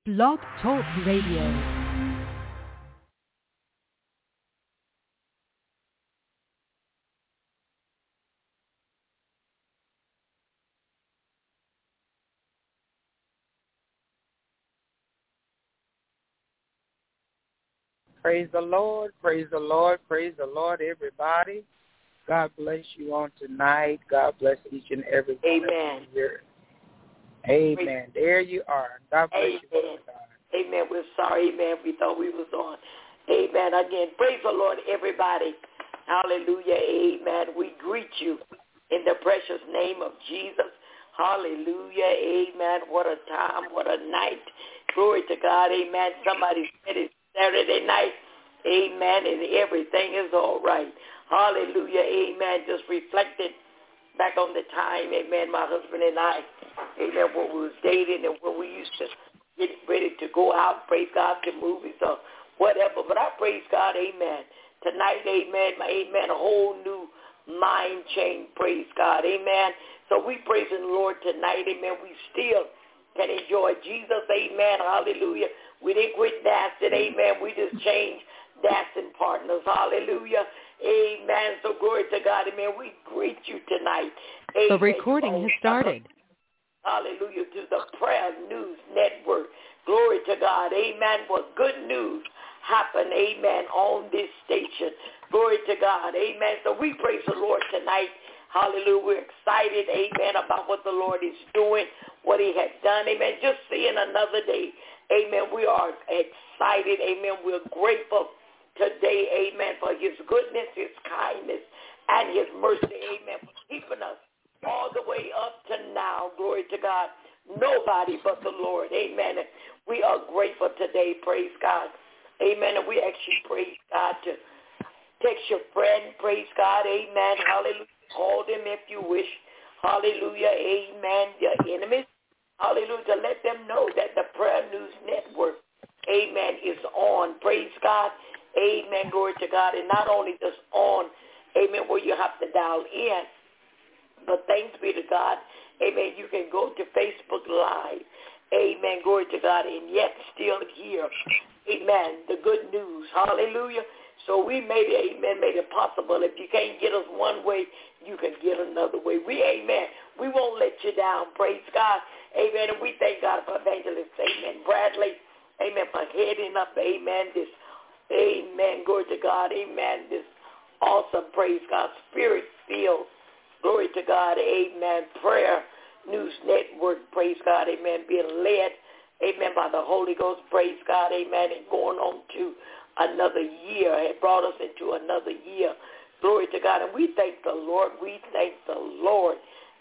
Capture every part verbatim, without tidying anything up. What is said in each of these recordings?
Blog Talk Radio. Praise the Lord, praise the Lord, praise the Lord, everybody. God bless you on tonight. God bless each and every one Amen. of you here. Amen. There you are. God bless Amen. you, God. Amen. We're sorry, amen. We thought we was on. Amen. Again, praise the Lord, everybody. Hallelujah. Amen. We greet you in the precious name of Jesus. Hallelujah. Amen. What a time. What a night. Glory to God. Amen. Somebody said it's Saturday night. Amen. And everything is all right. Hallelujah. Amen. Just reflected back on the time, amen, my husband and I, amen, when we was dating and when we used to get ready to go out, praise God, to movies or whatever. But I praise God, amen. Tonight, amen, my amen, a whole new mind change, praise God, amen. So we praising the Lord tonight, amen. We still can enjoy Jesus, amen, hallelujah. We didn't quit dancing, amen. We just changed dancing partners, hallelujah. Amen. So glory to God. Amen. We greet you tonight. Amen. The recording has started. Hallelujah. To the Prayer News Network. Glory to God. Amen. For good news happen. Amen. On this station. Glory to God. Amen. So we praise the Lord tonight. Hallelujah. We're excited. Amen. About what the Lord is doing. What he has done. Amen. Just seeing another day. Amen. We are excited. Amen. We're grateful today, amen, for his goodness, his kindness, and his mercy, amen, for keeping us all the way up to now. Glory to God. Nobody but the Lord, amen. We are grateful today, praise God. Amen. And we actually praise God to text your friend, praise God, amen, hallelujah. Call them if you wish, hallelujah, amen, your enemies, hallelujah, to let them know that the Prayer News Network, amen, is on, praise God. Amen, glory to God. And not only just on, amen, where you have to dial in, but thanks be to God, amen, you can go to Facebook Live, amen, glory to God, and yet still hear, amen, the good news, hallelujah. So we made it, amen, made it possible. If you can't get us one way, you can get another way. We, amen, we won't let you down, praise God, amen, and we thank God for Evangelist, amen, Bradley, amen, for heading up, amen, this amen. Glory to God. Amen. This awesome, praise God, spirit-filled, glory to God, amen, Prayer News Network, praise God, amen, being led, amen, by the Holy Ghost, praise God, amen, and going on to another year. It brought us into another year. Glory to God. And we thank the Lord. We thank the Lord.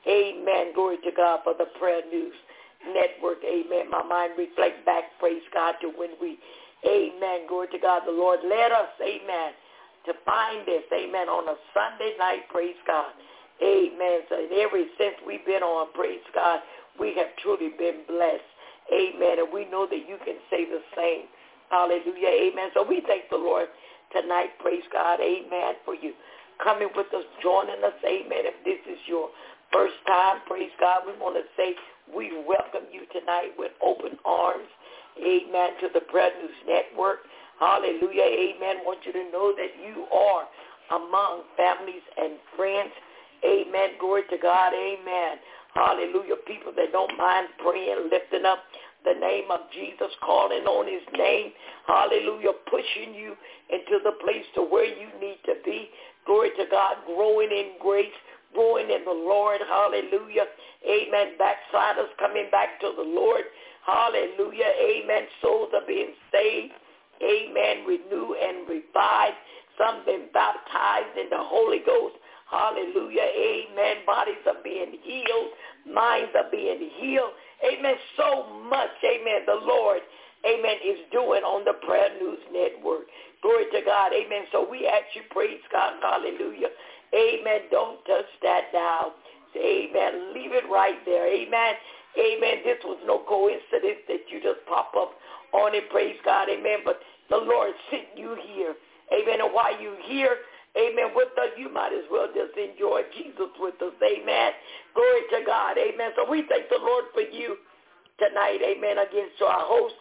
Amen. Glory to God for the Prayer News Network. Amen. My mind reflect back, praise God, to when we amen. Glory to God. The Lord led us, amen, to find this, amen, on a Sunday night, praise God. Amen. So every since we've been on, praise God, we have truly been blessed. Amen. And we know that you can say the same. Hallelujah. Amen. So we thank the Lord tonight, praise God. Amen. For you coming with us, joining us. Amen. If this is your first time, praise God, we want to say we welcome you tonight with open arms. Amen, to the Prayer News Network. Hallelujah, amen. Want you to know that you are among families and friends. Amen, glory to God, amen. Hallelujah, people that don't mind praying, lifting up the name of Jesus, calling on his name. Hallelujah, pushing you into the place to where you need to be. Glory to God, growing in grace, growing in the Lord. Hallelujah, amen. Backsliders coming back to the Lord. Hallelujah. Amen. Souls are being saved. Amen. Renewed and revived. Some been baptized in the Holy Ghost. Hallelujah. Amen. Bodies are being healed. Minds are being healed. Amen. So much. Amen. The Lord, amen, is doing on the Prayer News Network. Glory to God. Amen. So we actually praise God. Hallelujah. Amen. Don't touch that dial. Amen. Leave it right there. Amen. Amen. This was no coincidence that you just pop up on it. Praise God. Amen. But the Lord sent you here. Amen. And while you're here, amen, with us, you might as well just enjoy Jesus with us. Amen. Glory to God. Amen. So we thank the Lord for you tonight. Amen. Again, to our host,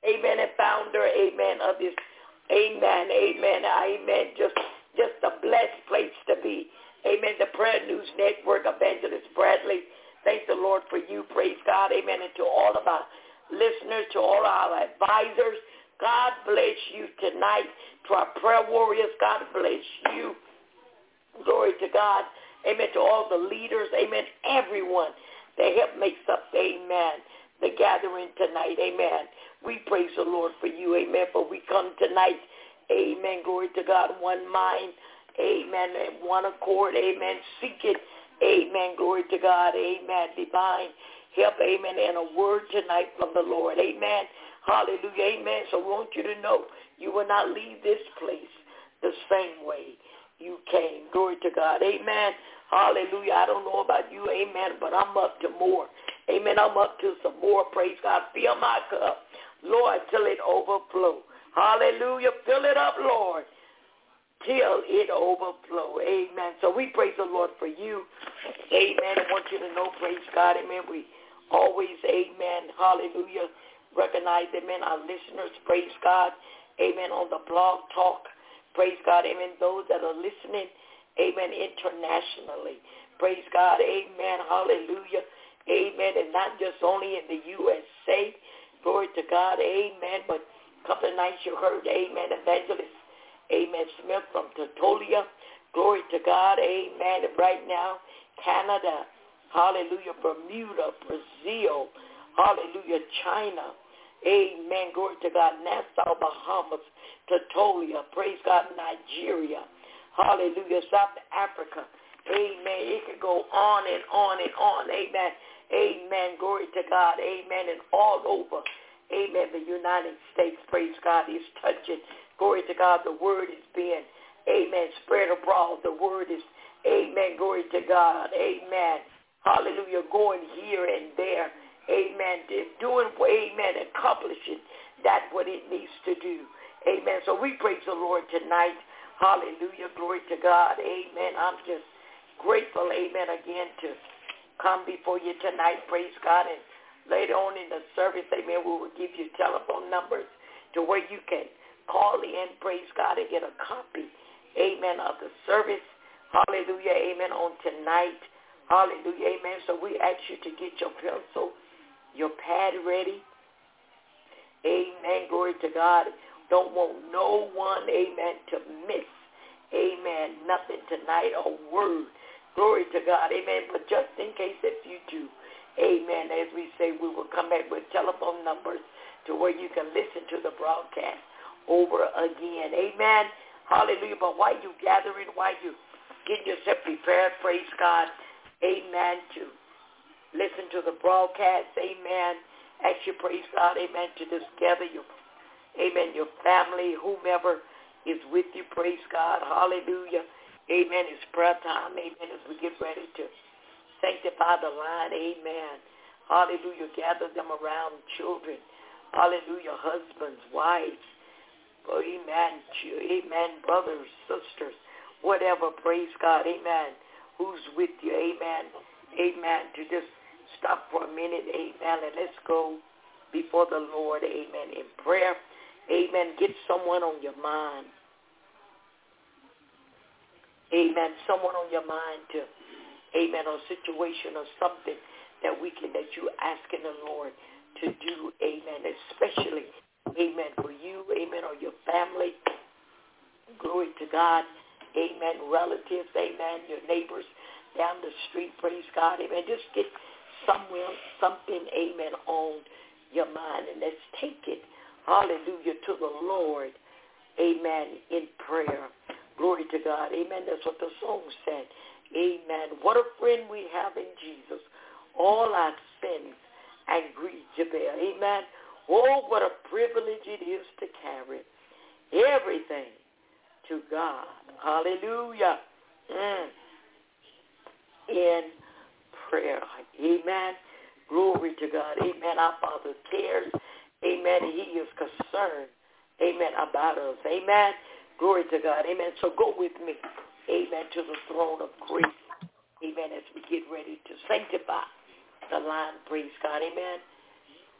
amen, and founder, amen, of this, amen, amen, amen, just, just a blessed place to be. Amen, the Prayer News Network, Evangelist Bradley. Thank the Lord for you, praise God, amen, and to all of our listeners, to all our advisors, God bless you tonight. To our prayer warriors, God bless you. Glory to God. Amen. To all the leaders, amen, everyone that help makes up, amen, the gathering tonight, amen. We praise the Lord for you, amen, for we come tonight, amen, glory to God, one mind, amen, and one accord, amen, seek it, amen, glory to God, amen, divine help, amen, and a word tonight from the Lord, amen, hallelujah, amen. So we want you to know you will not leave this place the same way you came. Glory to God, amen, hallelujah. I don't know about you, amen, but I'm up to more, amen. I'm up to some more, praise God. Fill my cup, Lord, till it overflow, hallelujah. Fill it up, Lord, till it overflow, amen. So we praise the Lord for you, amen. I want you to know, praise God, amen, we always, amen, hallelujah, recognize, amen, our listeners, praise God, amen, on the blog talk, praise God, amen, those that are listening, amen, internationally, praise God, amen, hallelujah, amen, and not just only in the U S A, glory to God, amen, but a couple of nights you heard, amen, Evangelist, amen, Smith from Totolia, glory to God, amen, and right now, Canada, hallelujah, Bermuda, Brazil, hallelujah, China, amen, glory to God, Nassau, Bahamas, Totolia, praise God, Nigeria, hallelujah, South Africa, amen, it can go on and on and on, amen, amen, glory to God, amen, and all over, amen, the United States, praise God, is touching, glory to God, the word is being, amen, spread abroad, the word is, amen, glory to God, amen, hallelujah, going here and there, amen, doing, amen, accomplishing that what it needs to do, amen. So we praise the Lord tonight, hallelujah, glory to God, amen. I'm just grateful, amen, again to come before you tonight, praise God, and later on in the service, amen, we will give you telephone numbers to where you can call in, praise God, and get a copy, amen, of the service, hallelujah, amen, on tonight, hallelujah, amen. So we ask you to get your pencil, your pad ready, amen, glory to God. Don't want no one, amen, to miss, amen, nothing tonight, a word, glory to God, amen. But just in case if you do, amen, as we say, we will come back with telephone numbers to where you can listen to the broadcast over again, amen, hallelujah. But while you gathering, while you getting yourself prepared, praise God, amen, to listen to the broadcast, amen, ask you, praise God, amen, to just gather your, amen, your family, whomever is with you, praise God, hallelujah, amen. It's prayer time, amen, as we get ready to sanctify the line, amen, hallelujah, gather them around children, hallelujah, husbands, wives, amen, amen, brothers, sisters, whatever, praise God, amen, who's with you, amen, amen, to just stop for a minute, amen, and let's go before the Lord, amen, in prayer, amen. Get someone on your mind, amen, someone on your mind to, amen, or situation or something that we can, that you asking the Lord to do, amen, especially, amen, for you, amen, or your family, glory to God, amen, relatives, amen, your neighbors down the street, praise God, amen. Just get somewhere, something, amen, on your mind, and let's take it, hallelujah, to the Lord, amen, in prayer. Glory to God, amen. That's what the song said, amen. What a friend we have in Jesus, all our sins and grief to bear, amen. Oh, what a privilege it is to carry everything to God, hallelujah, mm. in prayer, amen. Glory to God, amen. Our Father cares, amen. He is concerned, amen, about us, amen. Glory to God, amen. So go with me, amen, to the throne of grace, amen, as we get ready to sanctify the line, praise God, amen.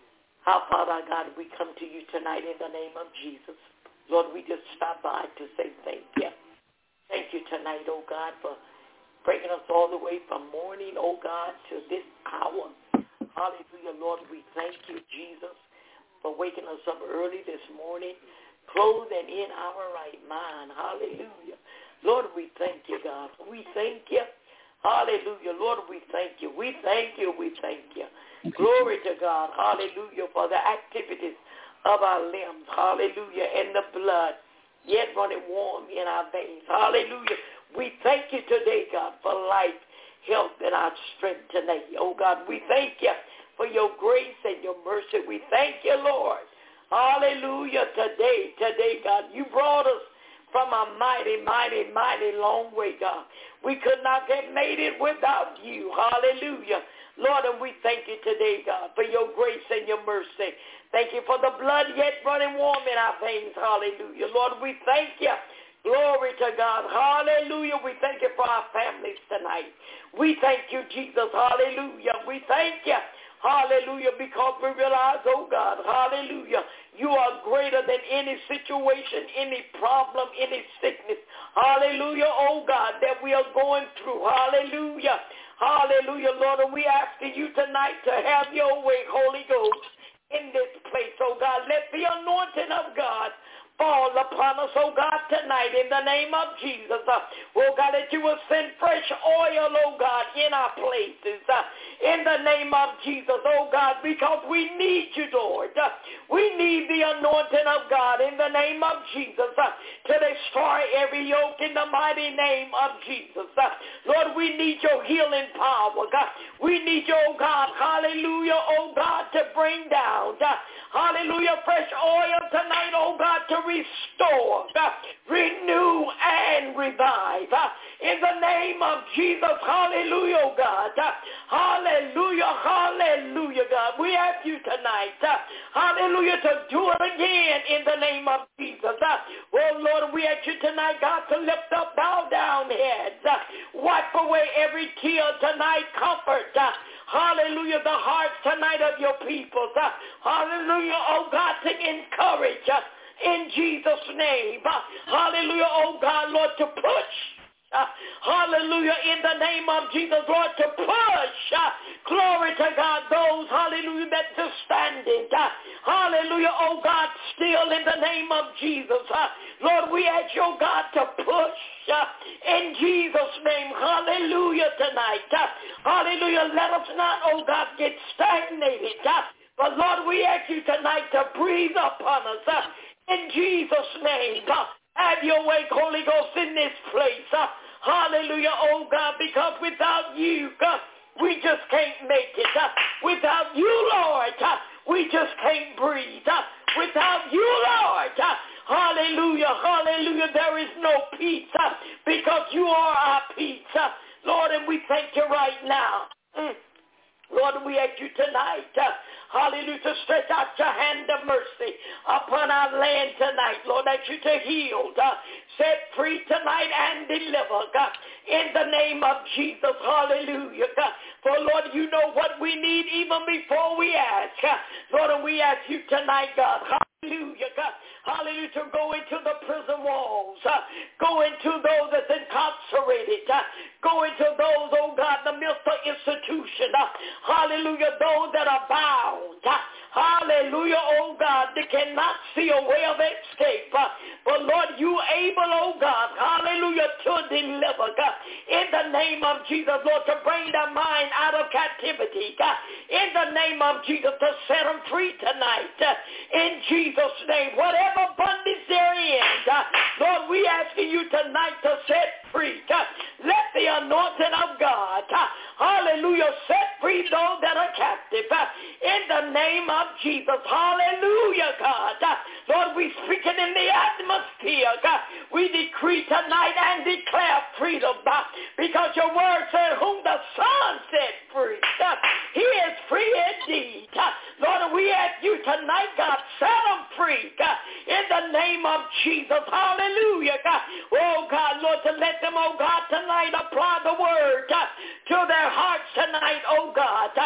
Our Father, our God, we come to you tonight in the name of Jesus. Lord, we just stop by to say thank you. Thank you tonight, oh God, for bringing us all the way from morning, oh God, to this hour. Hallelujah, Lord, we thank you, Jesus, for waking us up early this morning, clothed and in our right mind. Hallelujah. Lord, we thank you, God. We thank you. Hallelujah. Lord, we thank you. We thank you. We thank you. Glory to God. Hallelujah, for the activities of our limbs. Hallelujah. And the blood yet running warm in our veins. Hallelujah. We thank you today, God, for life, health, and our strength tonight. Oh, God, we thank you for your grace and your mercy. We thank you, Lord. Hallelujah. Today, today, God, you brought us from a mighty, mighty, mighty long way, God. We could not have made it without you. Hallelujah. Lord, and we thank you today, God, for your grace and your mercy. Thank you for the blood yet running warm in our veins. Hallelujah. Lord, we thank you. Glory to God. Hallelujah. We thank you for our families tonight. We thank you, Jesus. Hallelujah. We thank you. Hallelujah. Because we realize, oh God, hallelujah, you are greater than any situation, any problem, any sickness. Hallelujah, oh God, that we are going through. Hallelujah. Hallelujah, Lord. And we asking you tonight to have your way, Holy Ghost, in this place, oh God. Let the anointing of God fall upon us, oh God, tonight in the name of Jesus. Uh, oh God, that you will send fresh oil, oh God, in our places uh, in the name of Jesus, oh God, because we need you, Lord. Uh, we need the anointing of God in the name of Jesus uh, to destroy every yoke in the mighty name of Jesus. Uh, Lord, we need your healing power, God. We need you, oh God, hallelujah, oh God, to bring down, uh, hallelujah, fresh oil tonight, oh God, to restore, uh, renew, and revive. Uh, in the name of Jesus, hallelujah, oh God. Uh, hallelujah, hallelujah, God. We ask you tonight, uh, hallelujah, to do it again in the name of Jesus. Uh, oh, Lord, we ask you tonight, God, to lift up, bow down heads. Uh, wipe away every tear tonight, comfort. Uh, hallelujah, the hearts tonight of your people. Uh, hallelujah, oh God, to encourage us. Uh, in Jesus' name. Uh, hallelujah, oh God, Lord, to push. Uh, hallelujah, in the name of Jesus, Lord, to push. Uh, glory to God, those, hallelujah, that are standing. Uh, hallelujah, oh God, still in the name of Jesus. Uh, Lord, we ask you, oh God, to push. Uh, in Jesus' name, hallelujah, tonight. Uh, hallelujah, let us not, oh God, get stagnated. Uh, but Lord, we ask you tonight to breathe upon us. Uh, In Jesus' name, God, have your way, Holy Ghost, in this place. Uh, hallelujah, oh God, because without you, God, we just can't make it. Uh, without you, Lord, uh, we just can't breathe. Uh, without you, Lord, uh, hallelujah, hallelujah, there is no peace uh, because you are our peace. Uh, Lord, and we thank you right now. Mm. Lord, we ask you tonight, uh, hallelujah, to stretch out your hand of mercy upon our land tonight. Lord, I ask you to heal, uh, set free tonight and deliver, God, in the name of Jesus. Hallelujah, God. For, Lord, you know what we need even before we ask. Uh, Lord, and we ask you tonight, God, hallelujah, God. Hallelujah, to go into the prison walls, uh, go into those that's incarcerated, uh, go into those, oh God, the mental institution, uh, hallelujah, those that are bound, uh, hallelujah, oh God, they cannot see a way of escape, uh, but Lord, you able, oh God, hallelujah, to deliver, God, in the name of Jesus, Lord, to bring their mind out of captivity, God, in the name of Jesus, to set them free tonight, uh, in Jesus' name, whatever bondage they're in, God, Lord, we asking you tonight to set free, God, let the anointing of God, uh, hallelujah, set free those that are captive, uh, in the name of Jesus, hallelujah, God, uh, Lord, we speaking in the atmosphere, God, we decree tonight and declare freedom, uh, because your word said, whom the Son set free, uh, he is free indeed, uh, Lord, we ask you tonight, God, set them free, God, in the name of Jesus, hallelujah, God, oh God, Lord, to let them, oh God, tonight apply the word uh, to their hearts tonight, oh God, uh, because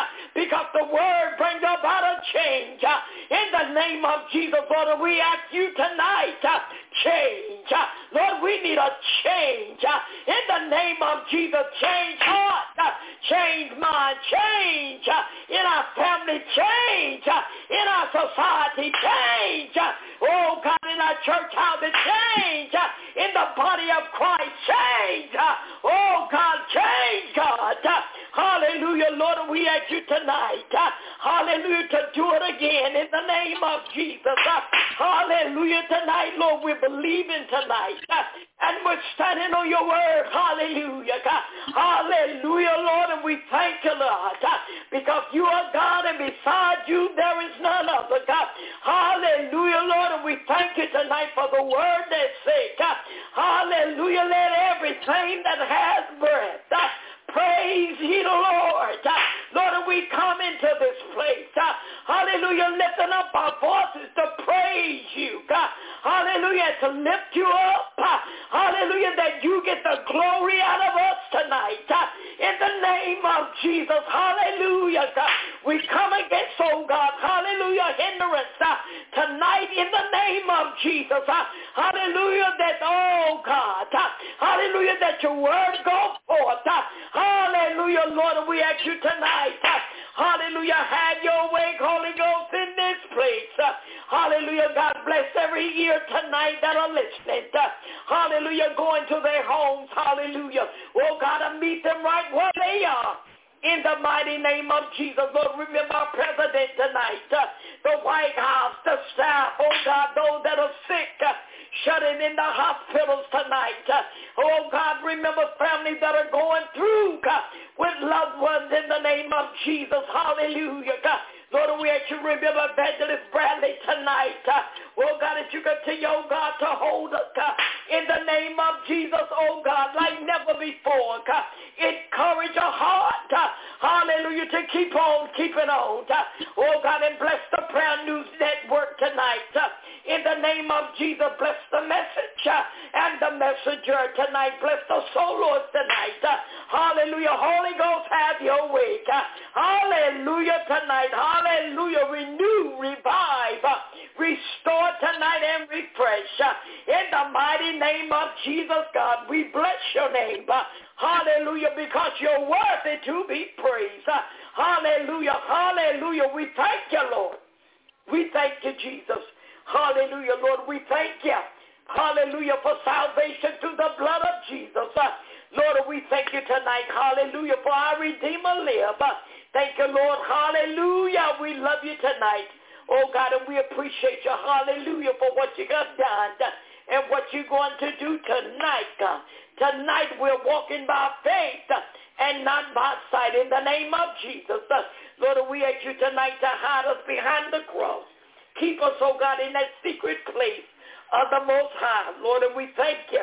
because the word brings about a change. Uh, in the name of Jesus, Lord, we ask you tonight, uh, change. Uh, Lord, we need a change. Uh, in the name of Jesus, change heart, uh, change mind, change uh, in our family, change uh, in our society, change. Uh, oh, God, in our church house, change uh, in the body of Christ, change. Uh, oh, God, change, God. Uh, hallelujah, Lord, we ask you tonight, uh, hallelujah, to do it again in the name of Jesus. Uh, hallelujah, tonight, Lord, we're believing tonight, uh, and we're standing on your word. Hallelujah, God. Hallelujah, Lord, and we thank you, Lord, uh, because you are God, and beside you there is none other, God. Hallelujah, Lord, and we thank you tonight for the word that's said. Uh, hallelujah, let everything that has breath uh, praise ye the Lord. Uh, Lord, and we come into this place. Uh, hallelujah, lifting up our voices to praise you, God. Hallelujah, to lift you up. Uh, hallelujah, that you get the glory out of us tonight. Uh, in the name of Jesus, hallelujah, God. We come against, oh God, hallelujah, hindrance uh, tonight in the name of Jesus. Uh, hallelujah, that, oh God, uh, hallelujah, that your word go forth. Uh, hallelujah, Lord, we ask you tonight, uh, hallelujah, have your way, Holy Ghost, in this place. Uh, hallelujah, God bless every ear tonight that are listening. Uh, hallelujah, going to their homes, hallelujah. Oh God, I meet them right where they are. In the mighty name of Jesus, Lord, remember our president tonight, uh, the White House, the staff, oh God, those that are sick, uh, shutting in the hospitals tonight. Uh, oh God, remember families that are going through, God, with loved ones in the name of Jesus. Hallelujah, God. Lord, we ask you remember Evangelist Bradley tonight. Uh, oh, God, that you continue, oh, God, to hold us uh, in the name of Jesus, oh, God, like never before. God. Encourage our heart, uh, hallelujah, to keep on keeping on. Uh, oh, God, and bless the Prayer News Network tonight. Uh, in the name of Jesus, bless the message uh, and the messenger tonight. Bless the soloists tonight. Uh, hallelujah. Holy Ghost, have your way. Uh, hallelujah tonight. Hallelujah. Renew, revive, uh, restore tonight and refresh. Uh, in the mighty name of Jesus, God, we bless your name. Uh, hallelujah, because you're worthy to be praised. Uh, hallelujah. Hallelujah. We thank you, Lord. We thank you, Jesus. Hallelujah, Lord. We thank you. Hallelujah, for salvation through the blood of Jesus. Uh, Lord, we thank you tonight. Hallelujah, for our Redeemer live. Uh, thank you, Lord. Hallelujah. We love you tonight. Oh, God, and we appreciate you. Hallelujah, for what you have done uh, and what you're going to do tonight, God. Tonight we're walking by faith uh, and not by sight in the name of Jesus. Uh, Lord, we ask you tonight to hide us behind the cross. Keep us, oh God, in that secret place of the Most High. Lord, and we thank you.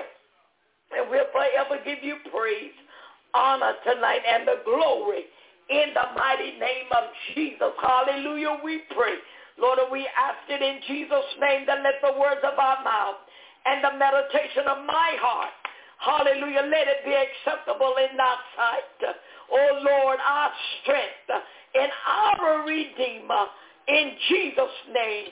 And we'll forever give you praise, honor tonight, and the glory in the mighty name of Jesus. Hallelujah, we pray. Lord, and we ask it in Jesus' name, that let the words of our mouth and the meditation of my heart, hallelujah, let it be acceptable in thy sight. Oh, Lord, our strength and our Redeemer. In Jesus' name,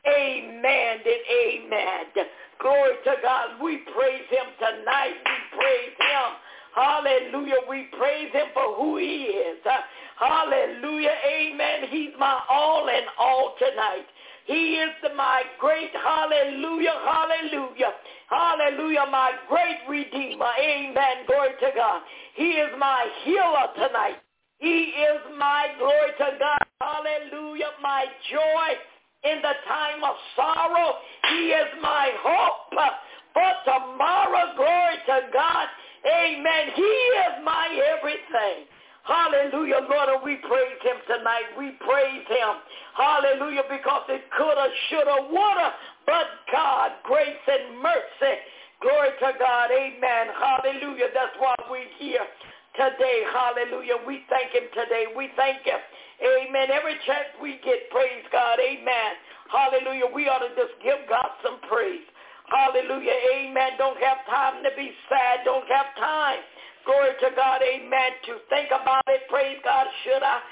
amen and amen. Glory to God. We praise him tonight. We praise him. Hallelujah. We praise him for who he is. Hallelujah. Amen. He's my all in all tonight. He is my great, hallelujah, hallelujah, hallelujah, my great Redeemer. Amen. Glory to God. He is my healer tonight. He is my, glory to God, hallelujah, my joy in the time of sorrow. He is my hope for tomorrow. Glory to God. Amen. He is my everything. Hallelujah, Lord, and we praise him tonight. We praise him. Hallelujah, because it coulda, shoulda, woulda, but God, grace and mercy. Glory to God. Amen. Hallelujah. That's why we're here today. Hallelujah. We thank him today. We thank him. Amen. Every chance we get, praise God. Amen. Hallelujah. We ought to just give God some praise. Hallelujah. Amen. Don't have time to be sad. Don't have time. Glory to God. Amen. To think about it. Praise God. Should I?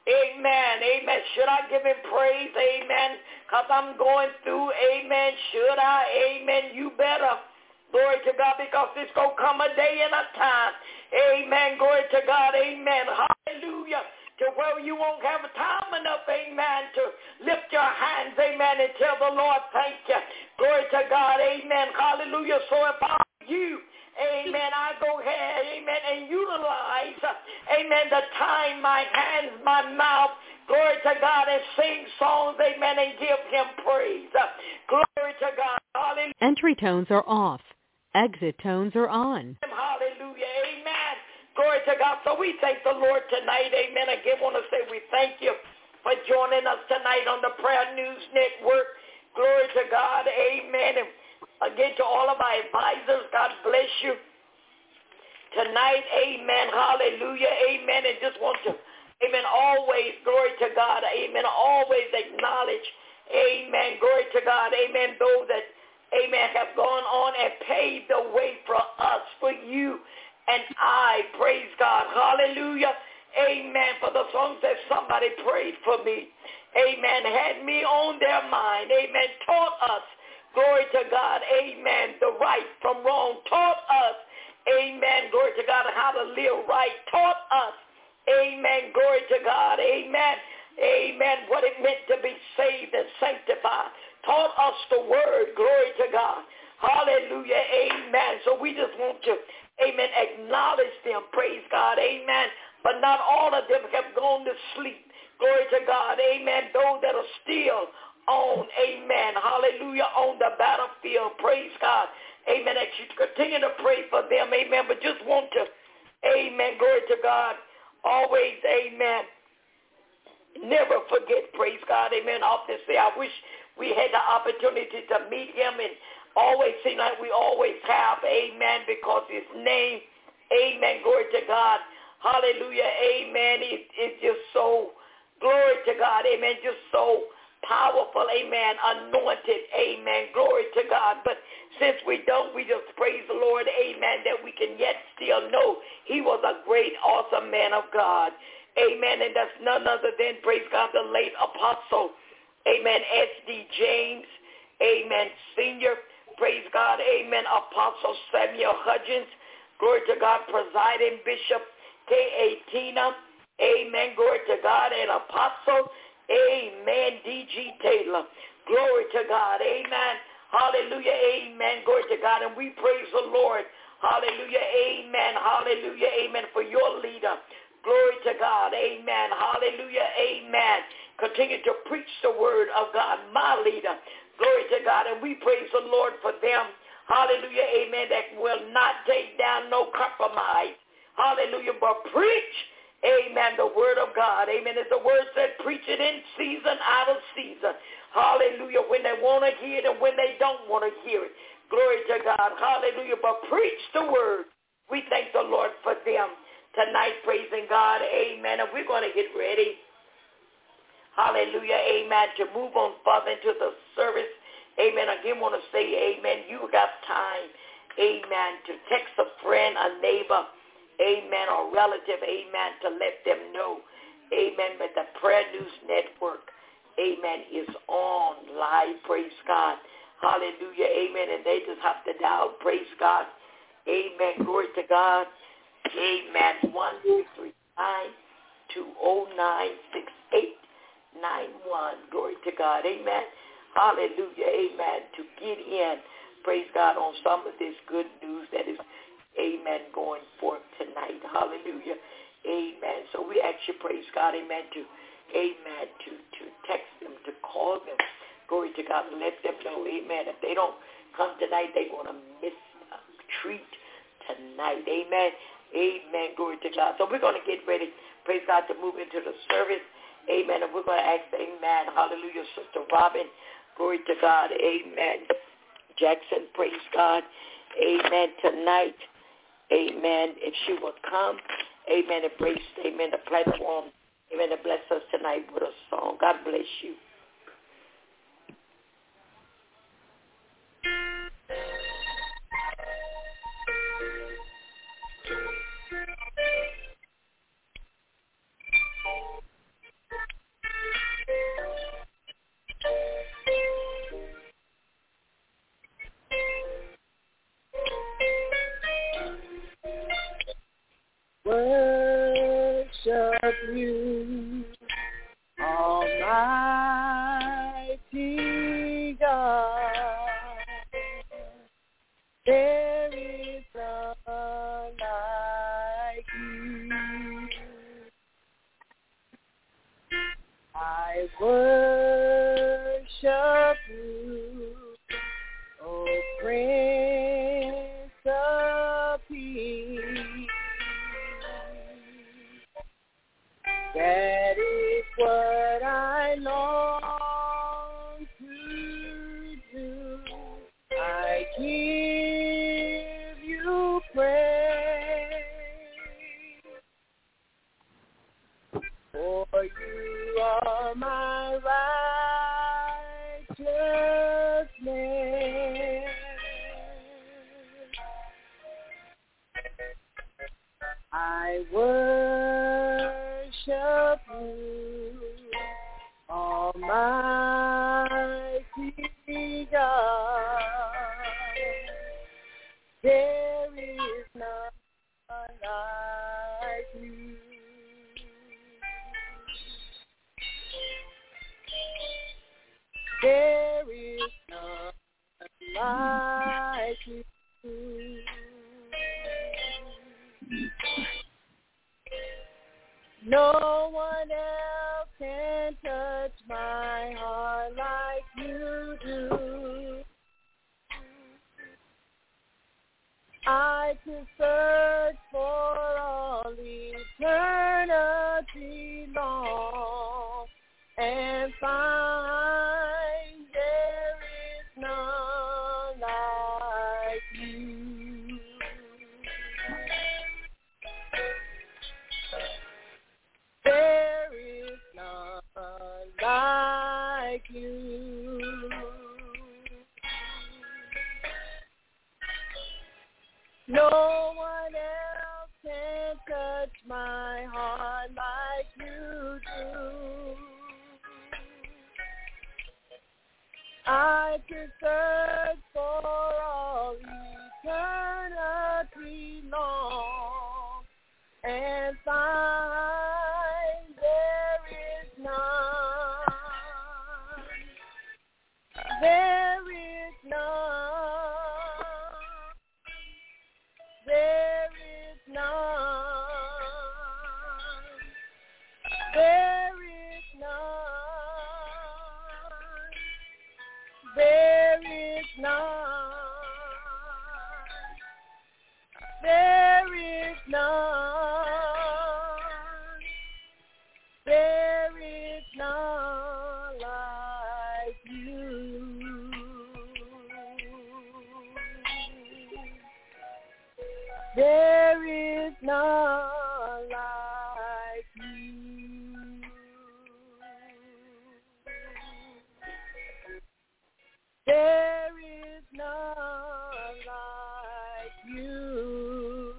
Amen. Amen. Should I give him praise? Amen. Because I'm going through. Amen. Should I? Amen. You better. Glory to God, because it's going to come a day and a time. Amen. Glory to God. Amen. Hallelujah. To where you won't have time enough, amen, to lift your hands, amen, and tell the Lord thank you. Glory to God. Amen. Hallelujah. So if I you, amen, I go ahead, amen, and utilize, amen, the time, my hands, my mouth, glory to God, and sing songs, amen, and give him praise. Glory to God. Hallelujah. Entry tones are off. Exit tones are on. Hallelujah. Amen. Glory to God. So we thank the Lord tonight. Amen. Again, want to say we thank you for joining us tonight on the Prayer News Network. Glory to God. Amen. And again, to all of our advisors, God bless you tonight. Amen. Hallelujah. Amen. And just want to, amen, always, glory to God. Amen. Always acknowledge, amen, glory to God. Amen. Those that, amen, have gone on and paved the way for us, for you and I. Praise God. Hallelujah. Amen. For the songs that somebody prayed for me. Amen. Had me on their mind. Amen. Taught us. Glory to God. Amen. The right from wrong. Taught us. Amen. Glory to God. How to live right. Taught us. Amen. Glory to God. Amen. Amen. What it meant to be saved and sanctified. Taught us the word. Glory to God. Hallelujah. Amen. So we just want to, amen, acknowledge them. Praise God. Amen. But not all of them have gone to sleep. Glory to God. Amen. Those that are still on, amen, hallelujah, on the battlefield. Praise God. Amen. That you continue to pray for them. Amen. But just want to, amen, glory to God. Always, amen. Never forget, praise God, amen. Often say, I wish we had the opportunity to meet him, and always seem like we always have, amen, because his name, amen, glory to God, hallelujah, amen, it, it's just so, glory to God, amen, just so powerful, amen, anointed, amen, glory to God. But since we don't, we just praise the Lord, amen, that we can yet still know he was a great, awesome man of God. Amen. And that's none other than, praise God, the late apostle, amen, S D James, amen, senior, praise God, amen, Apostle Samuel Hudgens, glory to God, presiding bishop, K A Tina, amen, glory to God, and apostle, amen, D G Taylor, glory to God, amen, hallelujah, amen, glory to God, and we praise the Lord, hallelujah, amen, hallelujah, amen, for your leader. Glory to God. Amen. Hallelujah. Amen. Continue to preach the word of God, my leader. Glory to God. And we praise the Lord for them. Hallelujah. Amen. That will not take down no compromise. Hallelujah. But preach. Amen. The word of God. Amen. As the word said, preach it in season, out of season. Hallelujah. When they want to hear it and when they don't want to hear it. Glory to God. Hallelujah. But preach the word. We thank the Lord for them tonight, praising God, amen. And we're going to get ready, hallelujah, amen, to move on further into the service, amen. Again, want to say, amen, you got time, amen, to text a friend, a neighbor, amen, or relative, amen, to let them know, amen, that the Prayer News Network, amen, is on live, praise God, hallelujah, amen, and they just have to dial, praise God, amen, glory to God. Amen. One two three nine two oh nine six eight nine one. Glory to God. Amen. Hallelujah. Amen. To get in, praise God, on some of this good news that is, amen, going forth tonight. Hallelujah. Amen. So we actually praise God. Amen. To, amen. To to text them, to call them. Glory to God. Let them know. Amen. If they don't come tonight, they're going to miss a treat tonight. Amen. Amen. Glory to God. So we're going to get ready, praise God, to move into the service. Amen. And we're going to ask, amen, hallelujah, Sister Robin, glory to God, amen, Jackson, praise God, amen, tonight, amen, if she would come, amen, and praise, amen, the platform, amen, and bless us tonight with a song. God bless you. you, Almighty God. There is none like you. I worship you, O Prince of Peace. That is what I long to do. I give you praise, for you are my righteousness. I worship you, Almighty God. There is none like you. There is none like you. No one else can touch my heart like you do. I could search for all eternity long and find there is none like you. There is none like you. No one else can touch my heart like you do. I could search for all eternity long and find there is none. There is none. There is none. There is none. There is none. There is none. There is none like you. There is none like you. There is none like you.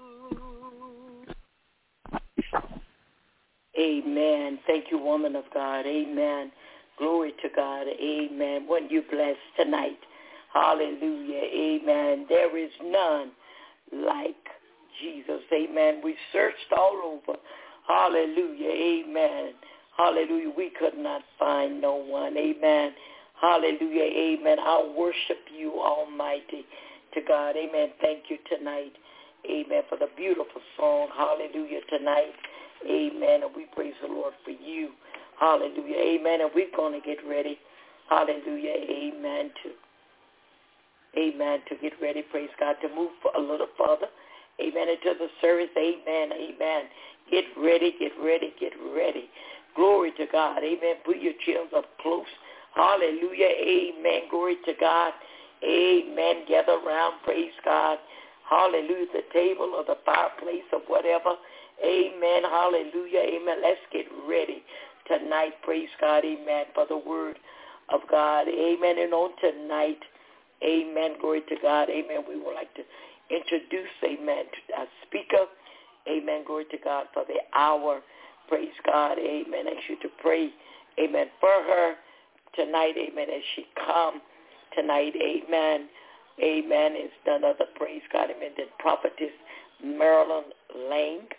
Amen. Thank you, woman of God. Amen. Glory to God. Amen. Weren't you blessed tonight? Hallelujah. Amen. There is none like Jesus. Amen. We searched all over. Hallelujah. Amen. Hallelujah. We could not find no one. Amen. Hallelujah. Amen. I'll worship you, Almighty, to God. Amen. Thank you tonight. Amen. For the beautiful song. Hallelujah. Tonight. Amen. And we praise the Lord for you. Hallelujah. Amen. And we're going to get ready. Hallelujah. Amen. To Amen. To get ready, praise God, to move a little further. Amen. Into the service. Amen. Amen. Get ready, get ready, get ready. Glory to God. Amen. Put your chairs up close. Hallelujah. Amen. Glory to God. Amen. Gather around. Praise God. Hallelujah. The table or the fireplace or whatever. Amen. Hallelujah. Amen. Let's get ready tonight. Praise God. Amen. For the word of God. Amen. And on tonight, amen. Glory to God. Amen. We would like to introduce, amen, to our speaker. Amen. Glory to God for the hour. Praise God. Amen. Ask you to pray. Amen. For her tonight. Amen. As she come tonight. Amen. Amen. It's none other. Praise God. Amen. Than prophetess Marilyn Lang.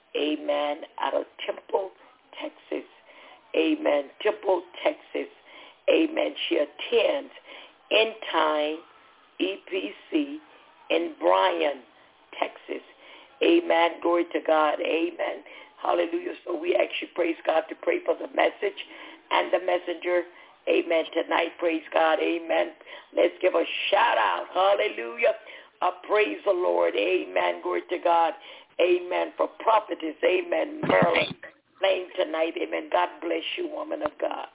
amen, out of Temple, Texas. Amen. Temple, Texas. Amen. She attends End Time E P C in Bryan, Texas. Amen. Glory to God. Amen. Hallelujah. So we actually praise God to pray for the message and the messenger. Amen. Tonight, praise God. Amen. Let's give a shout out. Hallelujah. Uh, praise the Lord. Amen. Glory to God. Amen. For prophetess. Amen. Marilyn Lane tonight. Amen. God bless you, woman of God.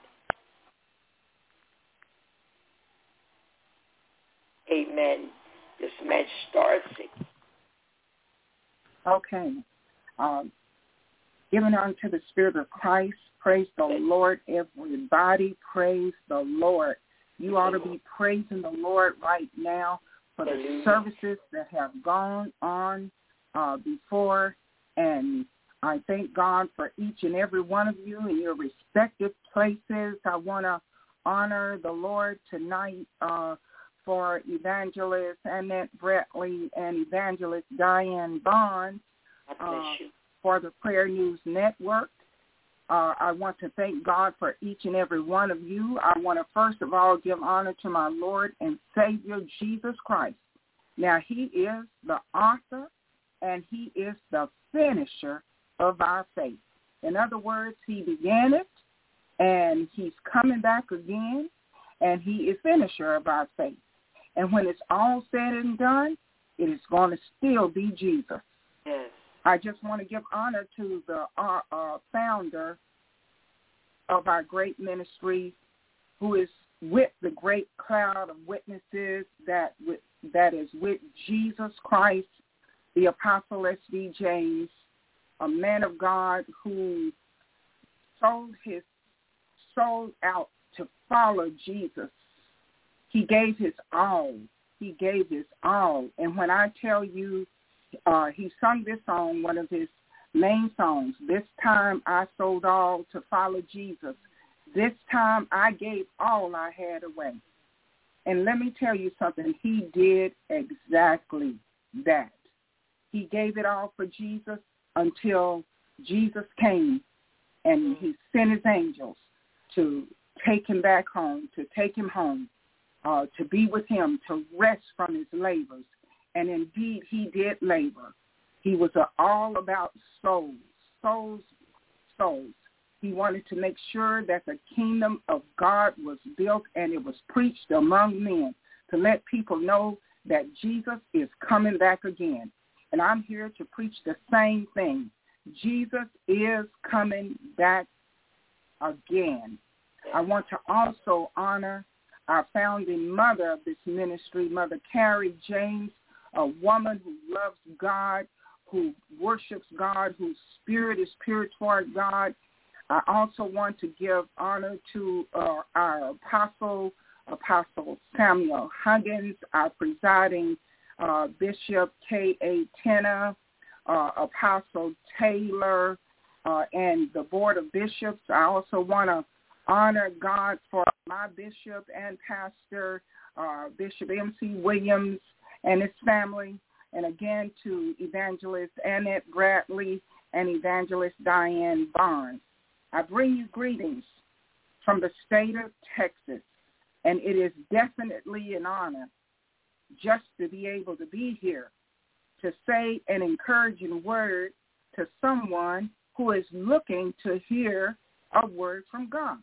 Amen. This match starts. Okay. Um, giving unto the Spirit of Christ. Praise the Lord, everybody. Praise the Lord. You ought to be praising the Lord right now for the services that have gone on uh, before. And I thank God for each and every one of you in your respective places. I want to honor the Lord tonight uh, for Evangelist Annette Bradley and Evangelist Diane Bond uh, for the Prayer News Network. Uh, I want to thank God for each and every one of you. I want to first of all give honor to my Lord and Savior, Jesus Christ. Now, he is the author and he is the finisher of our faith. In other words, he began it and he's coming back again, and he is finisher of our faith. And when it's all said and done, it is going to still be Jesus. Yes. I just want to give honor to the uh, uh, founder of our great ministry, who is with the great cloud of witnesses that with, that is with Jesus Christ, the Apostle S D James, a man of God who sold his soul out to follow Jesus. He gave his all. He gave his all. And when I tell you, uh, he sung this song, one of his main songs, "This time I sold all to follow Jesus. This time I gave all I had away." And let me tell you something. He did exactly that. He gave it all for Jesus until Jesus came, and he sent his angels to take him back home, to take him home. Uh, to be with him, to rest from his labors. And indeed, he did labor. He was uh, all about souls, souls, souls. He wanted to make sure that the kingdom of God was built and it was preached among men, to let people know that Jesus is coming back again. And I'm here to preach the same thing. Jesus is coming back again. I want to also honor our founding mother of this ministry, Mother Carrie James, a woman who loves God, who worships God, whose spirit is pure toward God. I also want to give honor to uh, our apostle, Apostle Samuel Huggins, our presiding uh, Bishop K A Tenna, uh, Apostle Taylor, uh, and the Board of Bishops. I also want to honor God for my bishop and pastor, uh, Bishop M C Williams and his family, and again to Evangelist Annette Bradley and Evangelist Diane Barnes. I bring you greetings from the state of Texas, and it is definitely an honor just to be able to be here to say an encouraging word to someone who is looking to hear a word from God.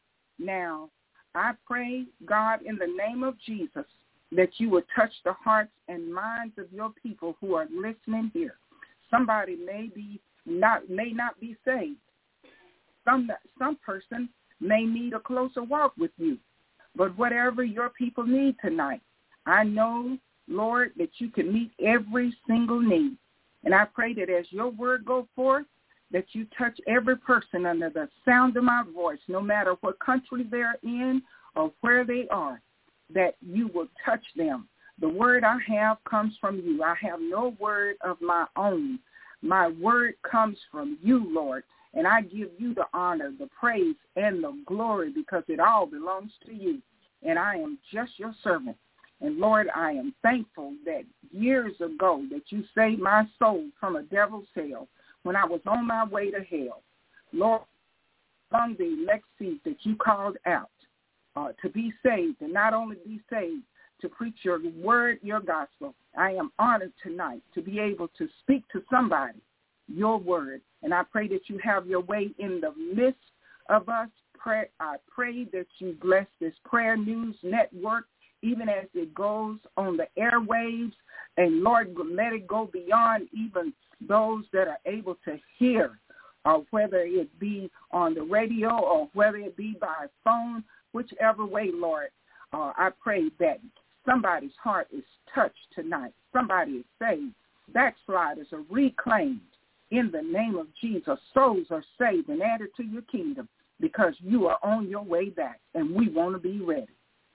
Now, I pray, God, in the name of Jesus, that you would touch the hearts and minds of your people who are listening here. Somebody may be not may not be saved. Some some person may need a closer walk with you. But whatever your people need tonight, I know, Lord, that you can meet every single need. And I pray that as your word go forth, that you touch every person under the sound of my voice, no matter what country they're in or where they are, that you will touch them. The word I have comes from you. I have no word of my own. My word comes from you, Lord, and I give you the honor, the praise, and the glory because it all belongs to you, and I am just your servant. And, Lord, I am thankful that years ago that you saved my soul from a devil's hell when I was on my way to hell. Lord, among the elect seed that you called out uh, to be saved, and not only be saved, to preach your word, your gospel, I am honored tonight to be able to speak to somebody your word. And I pray that you have your way in the midst of us. Pray, I pray that you bless this Prayer News Network, even as it goes on the airwaves. And, Lord, let it go beyond even those that are able to hear, or whether it be on the radio or whether it be by phone, whichever way, Lord. Uh, I pray that somebody's heart is touched tonight. Somebody is saved. Backsliders are reclaimed in the name of Jesus. Souls are saved and added to your kingdom because you are on your way back, and we want to be ready.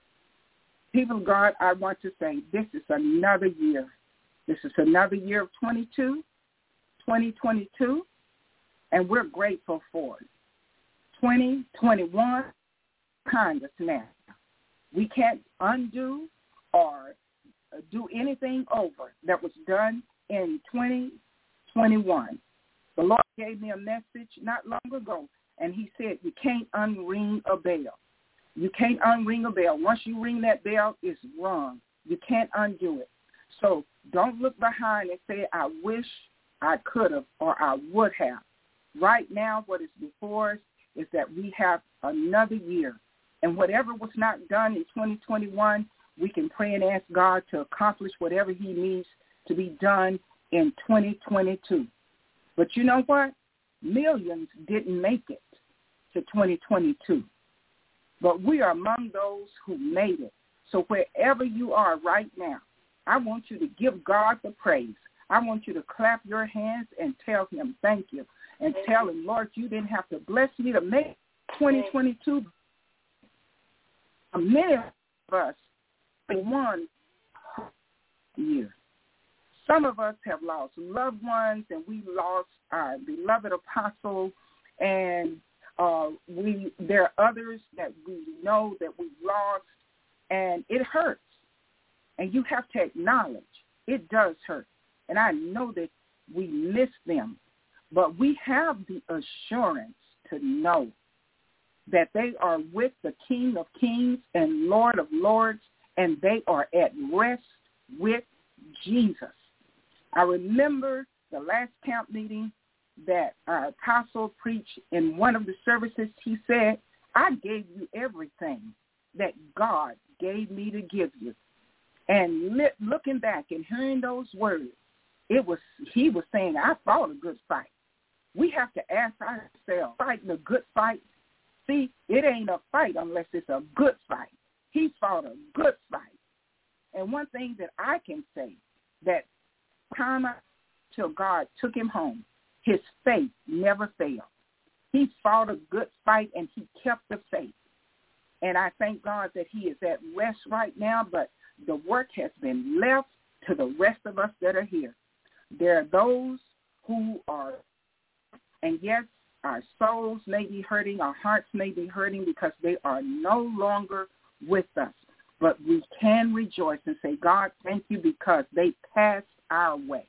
People of God, I want to say this is another year. This is another year of twenty-two, twenty twenty-two, and we're grateful for it. twenty twenty-one, behind us now. We can't undo or do anything over that was done in twenty twenty-one. The Lord gave me a message not long ago, and he said you can't unring a bell. You can't unring a bell. Once you ring that bell, it's wrong. You can't undo it. So don't look behind and say, I wish I could have or I would have. Right now, what is before us is that we have another year. And whatever was not done in twenty twenty-one, we can pray and ask God to accomplish whatever he needs to be done in twenty twenty-two. But you know what? Millions didn't make it to twenty twenty-two. But we are among those who made it. So wherever you are right now, I want you to give God the praise. I want you to clap your hands and tell him thank you. And tell him, Lord, you didn't have to bless me to make twenty twenty-two. Many of us in one year. Some of us have lost loved ones, and we lost our beloved apostle, and uh, we there are others that we know that we lost, and it hurts. And you have to acknowledge it does hurt. And I know that we miss them, but we have the assurance to know that they are with the King of Kings and Lord of Lords, and they are at rest with Jesus. I remember the last camp meeting that our apostle preached in one of the services. He said, I gave you everything that God gave me to give you. And li- looking back and hearing those words, it was he was saying, I fought a good fight. We have to ask ourselves, fighting a good fight. See, it ain't a fight unless it's a good fight. He fought a good fight. And one thing that I can say, that time till God took him home, his faith never failed. He fought a good fight, and he kept the faith. And I thank God that he is at rest right now, but the work has been left to the rest of us that are here. There are those who are, and yes, our souls may be hurting, our hearts may be hurting because they are no longer with us. But we can rejoice and say, God, thank you, because they passed our way.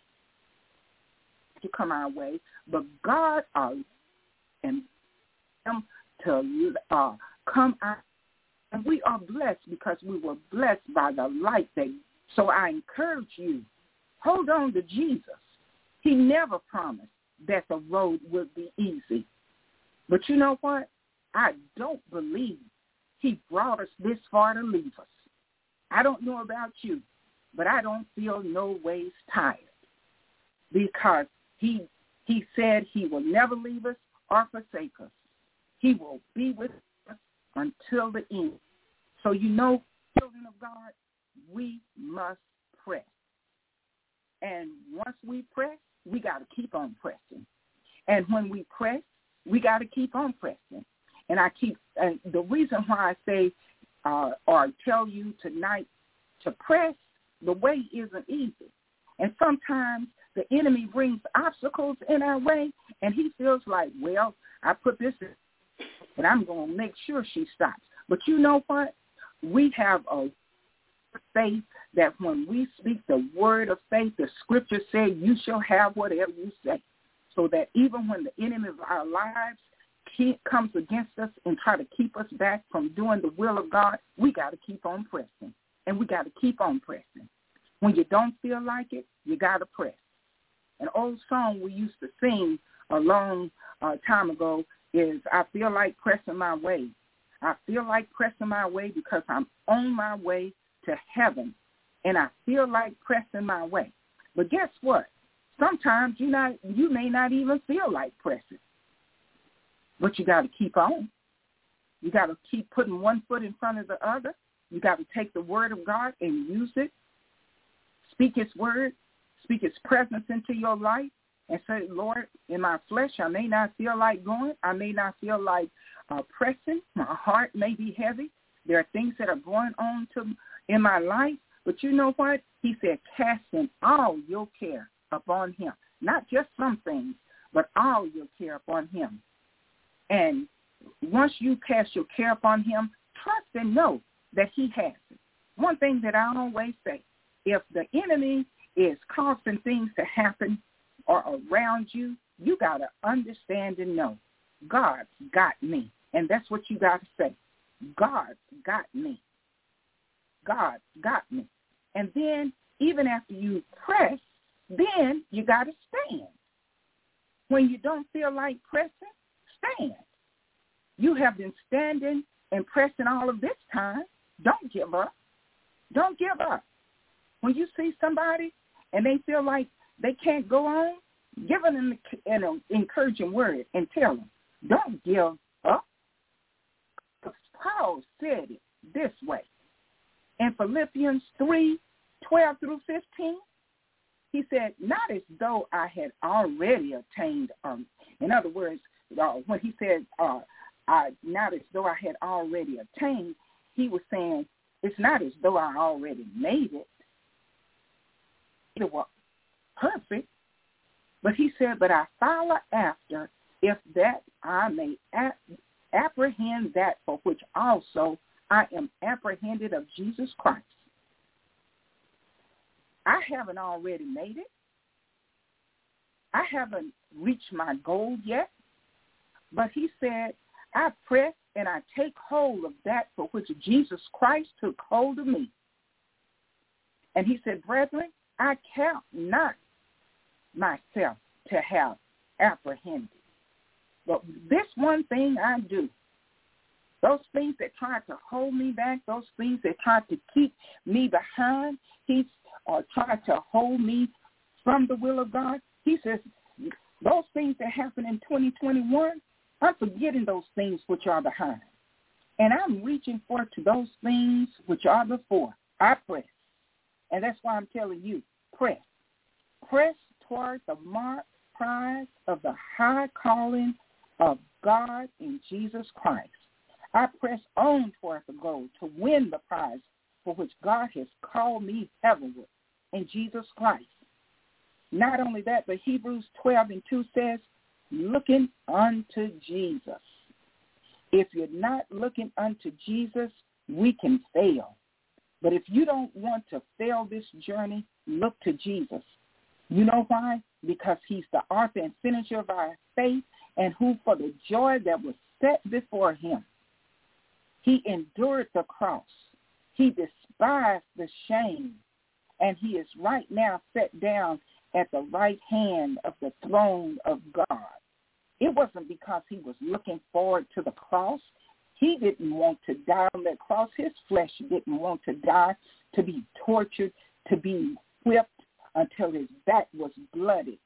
To come our way, but God uh, and them to uh, come out, and we are blessed because we were blessed by the light. That so I encourage you, hold on to Jesus. He never promised that the road would be easy, but you know what? I don't believe he brought us this far to leave us. I don't know about you, but I don't feel no ways tired, because He he said he will never leave us or forsake us. He will be with us until the end. So you know, children of God, we must press. And once we press, we got to keep on pressing. And when we press, we got to keep on pressing. And I keep, and the reason why I say uh, or tell you tonight to press, the way isn't easy. And sometimes the enemy brings obstacles in our way, and he feels like, well, I put this in, but I'm going to make sure she stops. But you know what? We have a faith that when we speak the word of faith, the scripture said, you shall have whatever you say. so that even when the enemy of our lives he comes against us and try to keep us back from doing the will of God, we got to keep on pressing, and we got to keep on pressing. When you don't feel like it, you got to press. An old song we used to sing a long uh, time ago is, I feel like pressing my way. I feel like pressing my way because I'm on my way to heaven, and I feel like pressing my way. But guess what? Sometimes you not you may not even feel like pressing, but you got to keep on. You got to keep putting one foot in front of the other. You got to take the word of God and use it. Speak his word. Speak his presence into your life and say, Lord, in my flesh, I may not feel like going. I may not feel like uh, pressing. My heart may be heavy. There are things that are going on to in my life. But you know what? He said, casting all your care upon him. Not just some things, but all your care upon him. And once you cast your care upon him, trust and know that he has it. One thing that I always say, if the enemy is causing things to happen or around you, you got to understand and know God's got me. And that's what you got to say. God's got me. God's got me. And then even after you press, then you got to stand. When you don't feel like pressing, stand. You have been standing and pressing all of this time. Don't give up. Don't give up. When you see somebody and they feel like they can't go on, give them an encouraging word and tell them, don't give up. Paul said it this way. In Philippians three, twelve through fifteen, he said, not as though I had already attained, um, in other words, uh, when he said, uh, I, not as though I had already attained, he was saying, it's not as though I already made it. It was perfect. But he said, but I follow after, if that I may ap- apprehend that for which also I am apprehended of Jesus Christ. I haven't already made it. I haven't reached my goal yet. But he said, I press and I take hold of that for which Jesus Christ took hold of me. And he said, brethren, I count not myself to have apprehended. But this one thing I do, those things that try to hold me back, those things that try to keep me behind, he's or try to hold me from the will of God, he says, those things that happen in twenty twenty-one, I'm forgetting those things which are behind. And I'm reaching forth to those things which are before. I press. And that's why I'm telling you, press. Press toward the mark prize of the high calling of God in Jesus Christ. I press on toward the goal to win the prize for which God has called me heavenward in Jesus Christ. Not only that, but Hebrews twelve and two says, looking unto Jesus. If you're not looking unto Jesus, we can fail. But if you don't want to fail this journey, look to Jesus. You know why? Because he's the author and finisher of our faith, and who for the joy that was set before him, he endured the cross. He despised the shame, and he is right now set down at the right hand of the throne of God. It wasn't because he was looking forward to the cross. He didn't want to die on that cross. His flesh didn't want to die, to be tortured, to be whipped until his back was blooded,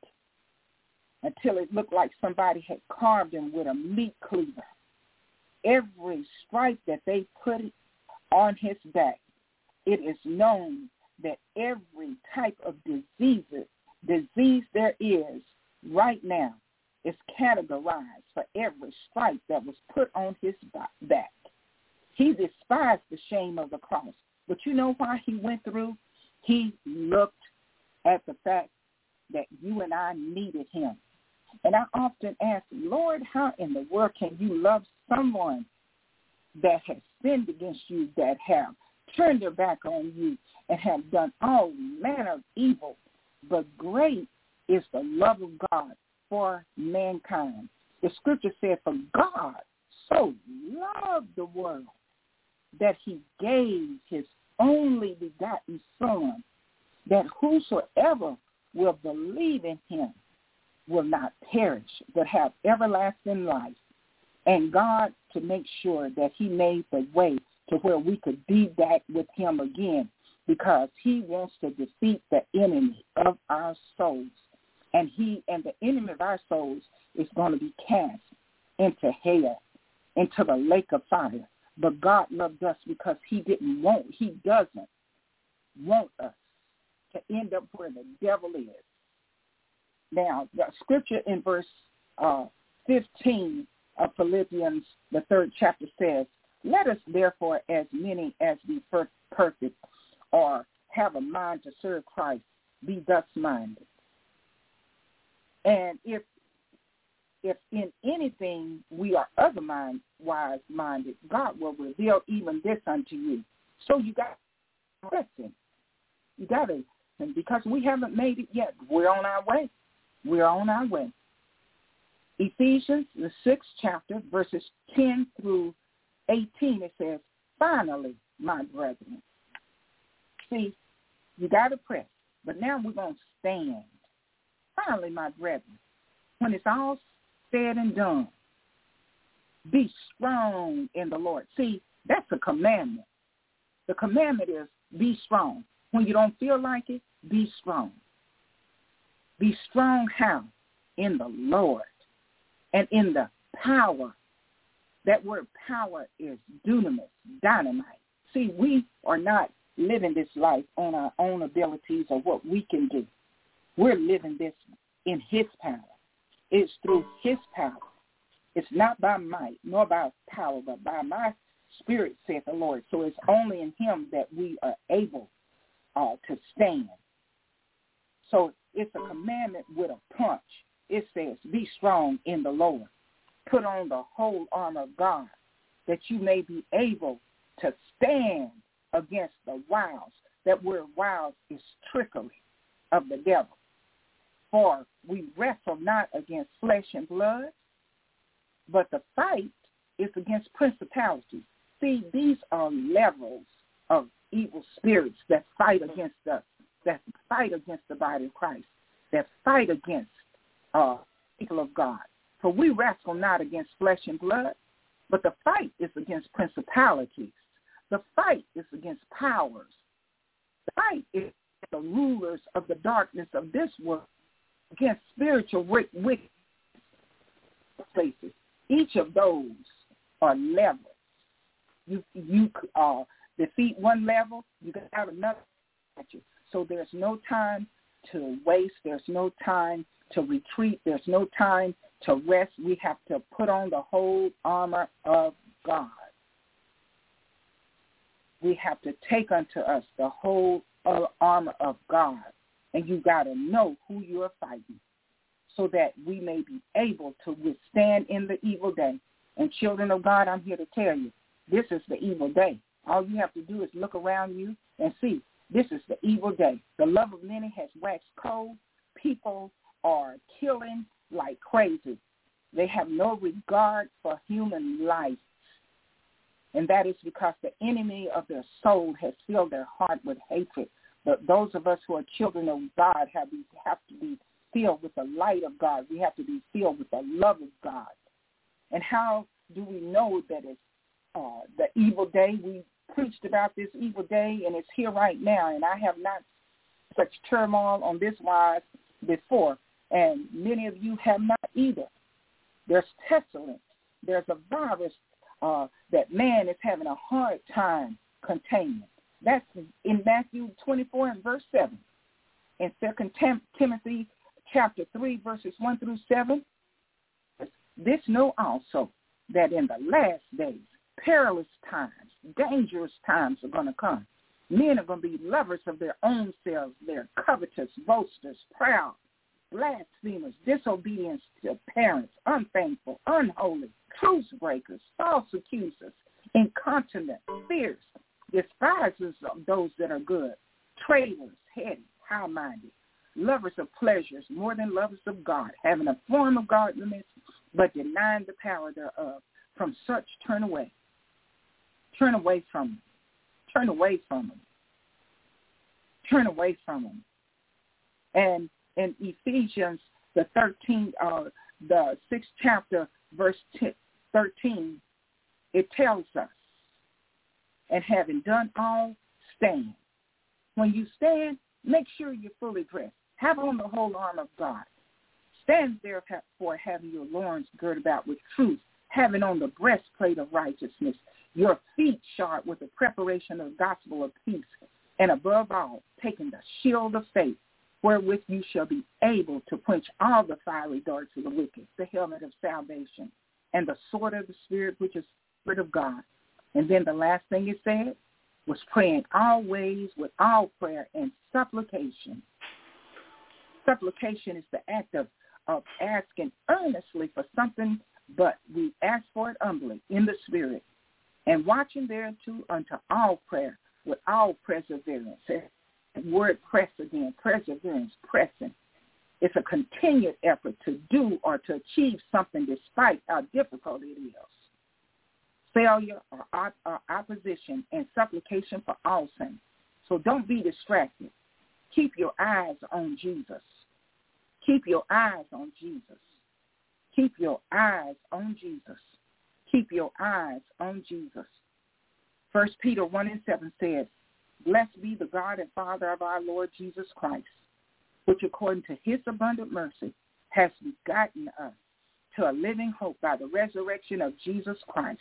until it looked like somebody had carved him with a meat cleaver. Every stripe that they put on his back, it is known that every type of disease, disease there is right now is categorized for every stripe that was put on his back. He despised the shame of the cross. But you know why he went through? He looked at the fact that you and I needed him. And I often ask, Lord, how in the world can you love someone that has sinned against you, that have turned their back on you and have done all manner of evil? But great is the love of God for mankind. The scripture said, for God so loved the world that he gave his only begotten Son, that whosoever will believe in him will not perish, but have everlasting life. And God, to make sure that he made the way to where we could be back with him again, because he wants to defeat the enemy of our souls. And he and the enemy of our souls is going to be cast into hell, into the lake of fire. But God loved us because he didn't want, he doesn't want us to end up where the devil is. Now, the scripture in verse uh, fifteen of Philippians, the third chapter says, let us therefore, as many as be perfect or have a mind to serve Christ, be thus minded. And if if in anything we are otherwise minded, God will reveal even this unto you. So you got to listen. You got to, and because we haven't made it yet, we're on our way. We're on our way. Ephesians, the sixth chapter, verses ten through eighteen, it says, finally, my brethren. See, you got to press, but now we're going to stand. Finally, my brethren, when it's all said and done, be strong in the Lord. See, that's a commandment. The commandment is be strong. When you don't feel like it, be strong. Be strong how? In the Lord and in the power. That word power is dunamis, dynamite. See, we are not living this life on our own abilities or what we can do. We're living this in his power. It's through his power. It's not by might nor by power, but by my spirit, saith the Lord. So it's only in him that we are able uh, to stand. So it's a commandment with a punch. It says, be strong in the Lord. Put on the whole armor of God, that you may be able to stand against the wiles. That word wiles is trickery of the devil. For we wrestle not against flesh and blood, but the fight is against principalities. See, these are levels of evil spirits that fight against us, that fight against the body of Christ, that fight against uh, people of God. For we wrestle not against flesh and blood, but the fight is against principalities. The fight is against powers. The fight is against the rulers of the darkness of this world, against spiritual wicked places. Each of those are levels. You you uh, defeat one level, you got out another. So there's no time to waste. There's no time to retreat. There's no time to rest. We have to put on the whole armor of God. We have to take unto us the whole armor of God. And you got to know who you're fighting so that we may be able to withstand in the evil day. And children of God, I'm here to tell you, this is the evil day. All you have to do is look around you and see, this is the evil day. The love of many has waxed cold. People are killing like crazy. They have no regard for human life. And that is because the enemy of their soul has filled their heart with hatred. But those of us who are children of God have, have to be filled with the light of God. We have to be filled with the love of God. And how do we know that it's uh, the evil day? We preached about this evil day, and it's here right now. And I have not such turmoil on this wise before, and many of you have not either. There's pestilence. There's a virus uh, that man is having a hard time containing. That's in Matthew twenty-four and verse seven. In Second Timothy chapter three, verses one through seven, this know also that in the last days, perilous times, dangerous times are going to come. Men are going to be lovers of their own selves. They're covetous, boasters, proud, blasphemers, disobedience to parents, unthankful, unholy, truce breakers, false accusers, incontinent, fierce, despisers of those that are good, traitors, heady, high-minded, lovers of pleasures more than lovers of God, having a form of godliness, but denying the power thereof. From such turn away. Turn away from them. Turn away from them. Turn away from them. And in Ephesians, the thirteenth, uh, the sixth chapter, verse thirteen, it tells us, and having done all, stand. When you stand, make sure you're fully dressed. Have on the whole armor of God. Stand therefore, having your loins girded about with truth, having on the breastplate of righteousness, your feet shod with the preparation of the gospel of peace, and above all, taking the shield of faith, wherewith you shall be able to quench all the fiery darts of the wicked, the helmet of salvation, and the sword of the Spirit, which is the Spirit of God. And then the last thing it said was praying always with all prayer and supplication. Supplication is the act of, of asking earnestly for something, but we ask for it humbly in the Spirit, and watching thereunto unto all prayer with all perseverance. And word press again, perseverance, pressing. It's a continued effort to do or to achieve something despite how difficult it is. Failure or, op- or opposition and supplication for all saints. So don't be distracted. Keep your eyes on Jesus. Keep your eyes on Jesus. Keep your eyes on Jesus. Keep your eyes on Jesus. First Peter one and seven says, blessed be the God and Father of our Lord Jesus Christ, which according to his abundant mercy has begotten us to a living hope by the resurrection of Jesus Christ,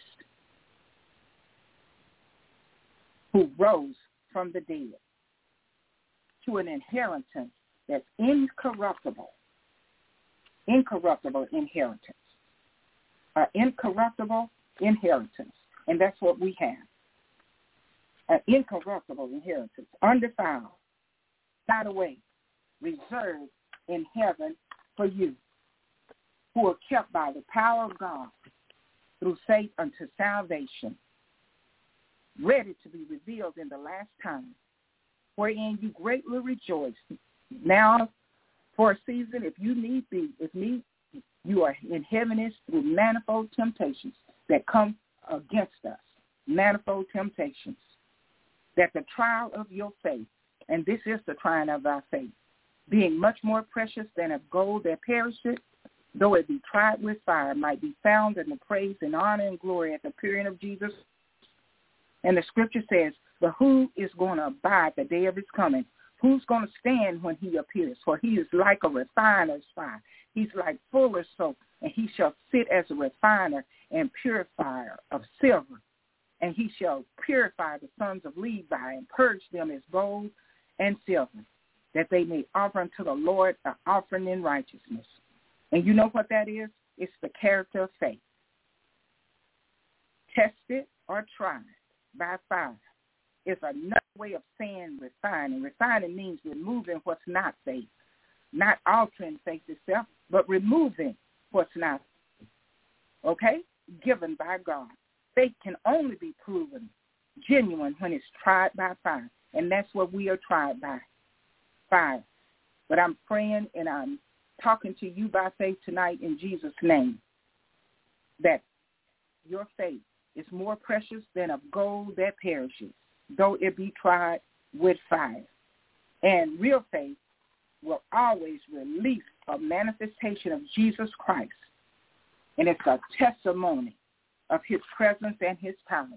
who rose from the dead, to an inheritance that's incorruptible, incorruptible inheritance, an incorruptible inheritance, and that's what we have, an incorruptible inheritance, undefiled, not away, reserved in heaven for you, who are kept by the power of God through faith unto salvation, ready to be revealed in the last time, wherein you greatly rejoice. Now, for a season, if you need be, if need, you are in heaviness through manifold temptations that come against us, manifold temptations, that the trial of your faith, and this is the trying of our faith, being much more precious than of gold that perisheth, though it be tried with fire, might be found in the praise and honor and glory at the appearing of Jesus. And the scripture says, but who is going to abide the day of his coming? Who's going to stand when he appears? For he is like a refiner's fire. He's like fuller's soap, and he shall sit as a refiner and purifier of silver. And he shall purify the sons of Levi and purge them as gold and silver, that they may offer unto the Lord an offering in righteousness. And you know what that is? It's the character of faith. Tested or tried by fire is another way of saying refining. Refining means removing what's not faith, not altering faith itself, but removing what's not faith. Okay? Given by God. Faith can only be proven genuine when it's tried by fire, and that's what we are tried by, fire. But I'm praying and I'm talking to you by faith tonight in Jesus' name, that your faith is more precious than of gold that perishes, though it be tried with fire. And real faith will always release a manifestation of Jesus Christ, and it's a testimony of his presence and his power.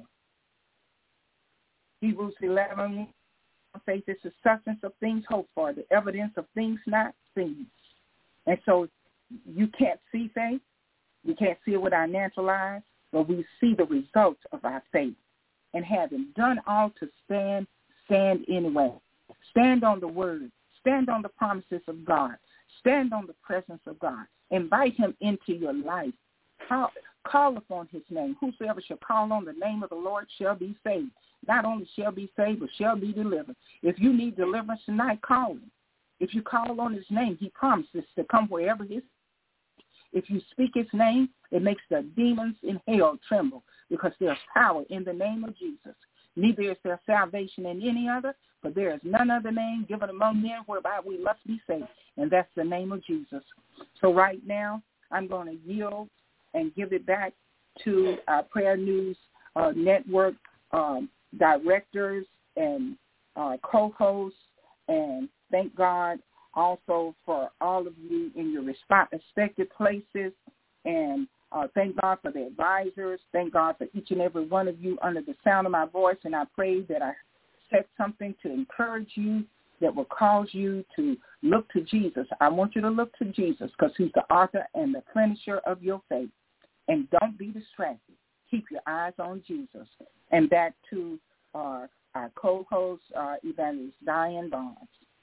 Hebrews eleven, faith is the substance of things hoped for, the evidence of things not seen. And so you can't see faith. We can't see it with our natural eyes, but we see the results of our faith. And having done all to stand, stand anyway. Stand on the word. Stand on the promises of God. Stand on the presence of God. Invite him into your life. Call, call upon his name. Whosoever shall call on the name of the Lord shall be saved. Not only shall be saved, but shall be delivered. If you need deliverance tonight, call him. If you call on his name, he promises to come wherever his. If you speak his name, it makes the demons in hell tremble, because there's power in the name of Jesus. neither is there salvation in any other, for there is none other name given among men whereby we must be saved, and that's the name of Jesus. So right now, I'm going to yield and give it back to our Prayer News uh, Network um, directors and uh, co-hosts, and thank God also for all of you in your respective places, and uh, thank God for the advisors. Thank God for each and every one of you under the sound of my voice, and I pray that I said something to encourage you that will cause you to look to Jesus. I want you to look to Jesus because he's the author and the finisher of your faith. And don't be distracted. Keep your eyes on Jesus. And back to uh, our co-host, uh, Evangelist Diane Barnes.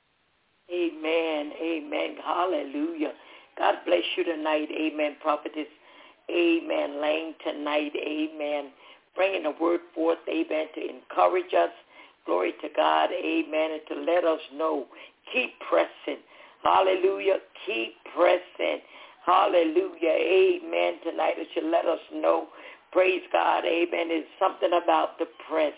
Amen. Amen. Hallelujah. God bless you tonight. Amen, prophetess. Amen. Lane tonight. Amen. Bringing the word forth. Amen. To encourage us. Glory to God. Amen. And to let us know. Keep pressing. Hallelujah. Keep pressing. Hallelujah. Amen. Tonight it should let us know. Praise God. Amen. It's something about the press.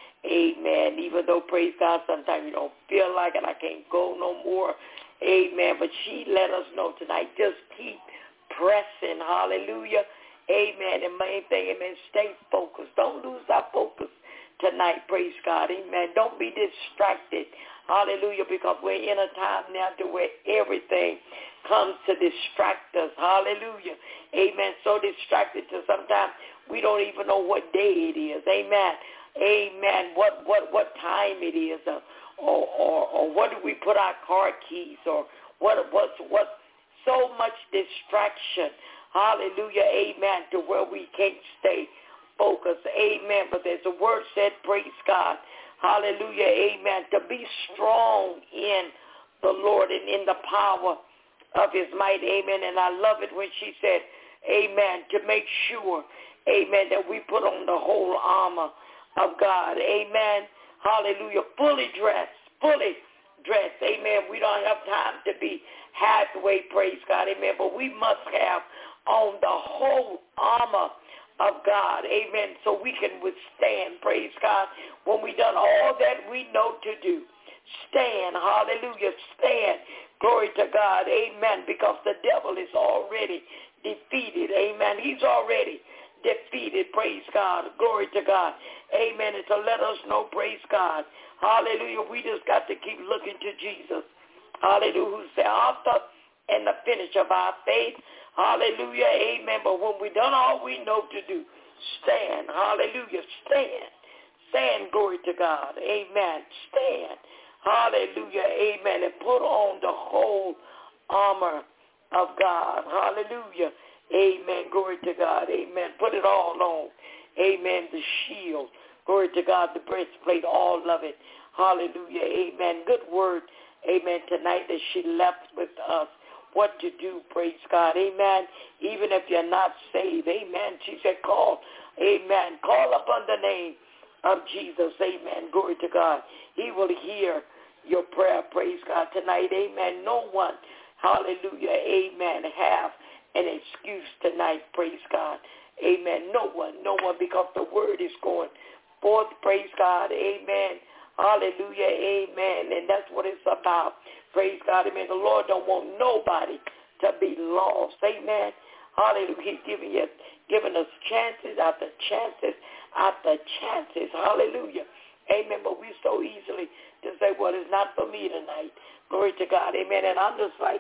Amen. Even though, praise God, sometimes you don't feel like it. I can't go no more. Amen. But she let us know tonight. Just keep pressing. Hallelujah. Amen. And main thing, amen, stay focused. Don't lose our focus tonight. Praise God. Amen. Don't be distracted. Hallelujah. Because we're in a time now to where everything comes to distract us. Hallelujah. Amen. So distracted to sometimes we don't even know what day it is. Amen. Amen. What what what time it is, or or, or, or what do we put our car keys, or what what's what so much distraction. Hallelujah. Amen. To where we can't stay focused. Amen. But there's a word said, praise God. Hallelujah. Amen. To be strong in the Lord and in the power of his might. Amen. And I love it when she said, amen, to make sure, amen, that we put on the whole armor of God. Amen. Hallelujah. Fully dressed. Fully dressed. Amen. We don't have time to be halfway, praise God. Amen. But we must have on the whole armor of God. Amen. So we can withstand, praise God, when we done all that we know to do. Stand. Hallelujah. Stand. Glory to God. Amen. Because the devil is already defeated. Amen. He's already defeated. Praise God. Glory to God. Amen. And to let us know, praise God. Hallelujah. We just got to keep looking to Jesus. Hallelujah. Who's the author and the finisher of our faith. Hallelujah. Amen. But when we done all we know to do, stand. Hallelujah. Stand. Stand. Glory to God. Amen. Stand. Hallelujah. Amen. And put on the whole armor of God. Hallelujah. Amen. Glory to God. Amen. Put it all on. Amen. The shield. Glory to God. The breastplate. All of it. Hallelujah. Amen. Good word. Amen. Tonight that she left with us. What to do. Praise God. Amen. Even if you're not saved. Amen. She said call. Amen. Call upon the name of Jesus. Amen. Glory to God. He will hear your prayer. Praise God. Tonight. Amen. No one. Hallelujah. Amen. Have an excuse tonight. Praise God. Amen. No one. No one, because the word is going forth. Praise God. Amen. Hallelujah. Amen. And that's what it's about. Praise God. Amen. The Lord don't want nobody to be lost. Amen. Hallelujah. He's giving you, giving us chances after chances after chances. Hallelujah. Amen. But we so easily to say, well, it's not for me tonight. Glory to God. Amen. And I'm just like,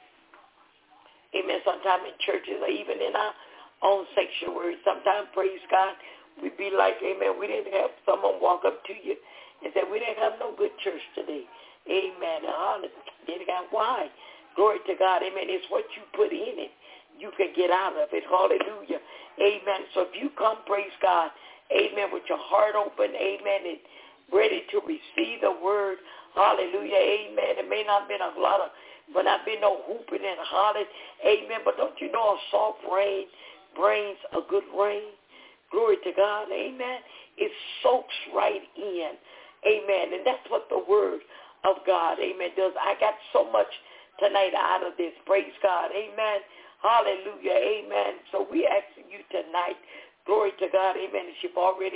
amen, sometimes in churches or even in our own sanctuary, sometimes, praise God, we be like, amen, we didn't have someone walk up to you and say, we didn't have no good church today. Amen. Hallelujah. Why? Glory to God. Amen. It's what you put in it. You can get out of it. Hallelujah. Amen. So if you come, praise God, amen, with your heart open, amen, and ready to receive the word, hallelujah, amen. It may not have been a lot of, but not been no hooping and hollering, amen. But don't you know a soft rain brings a good rain? Glory to God, amen. It soaks right in, amen. And that's what the word of God, amen, does. I got so much tonight out of this, praise God, amen. Hallelujah, amen. So we asking you tonight, glory to God, amen, as you've already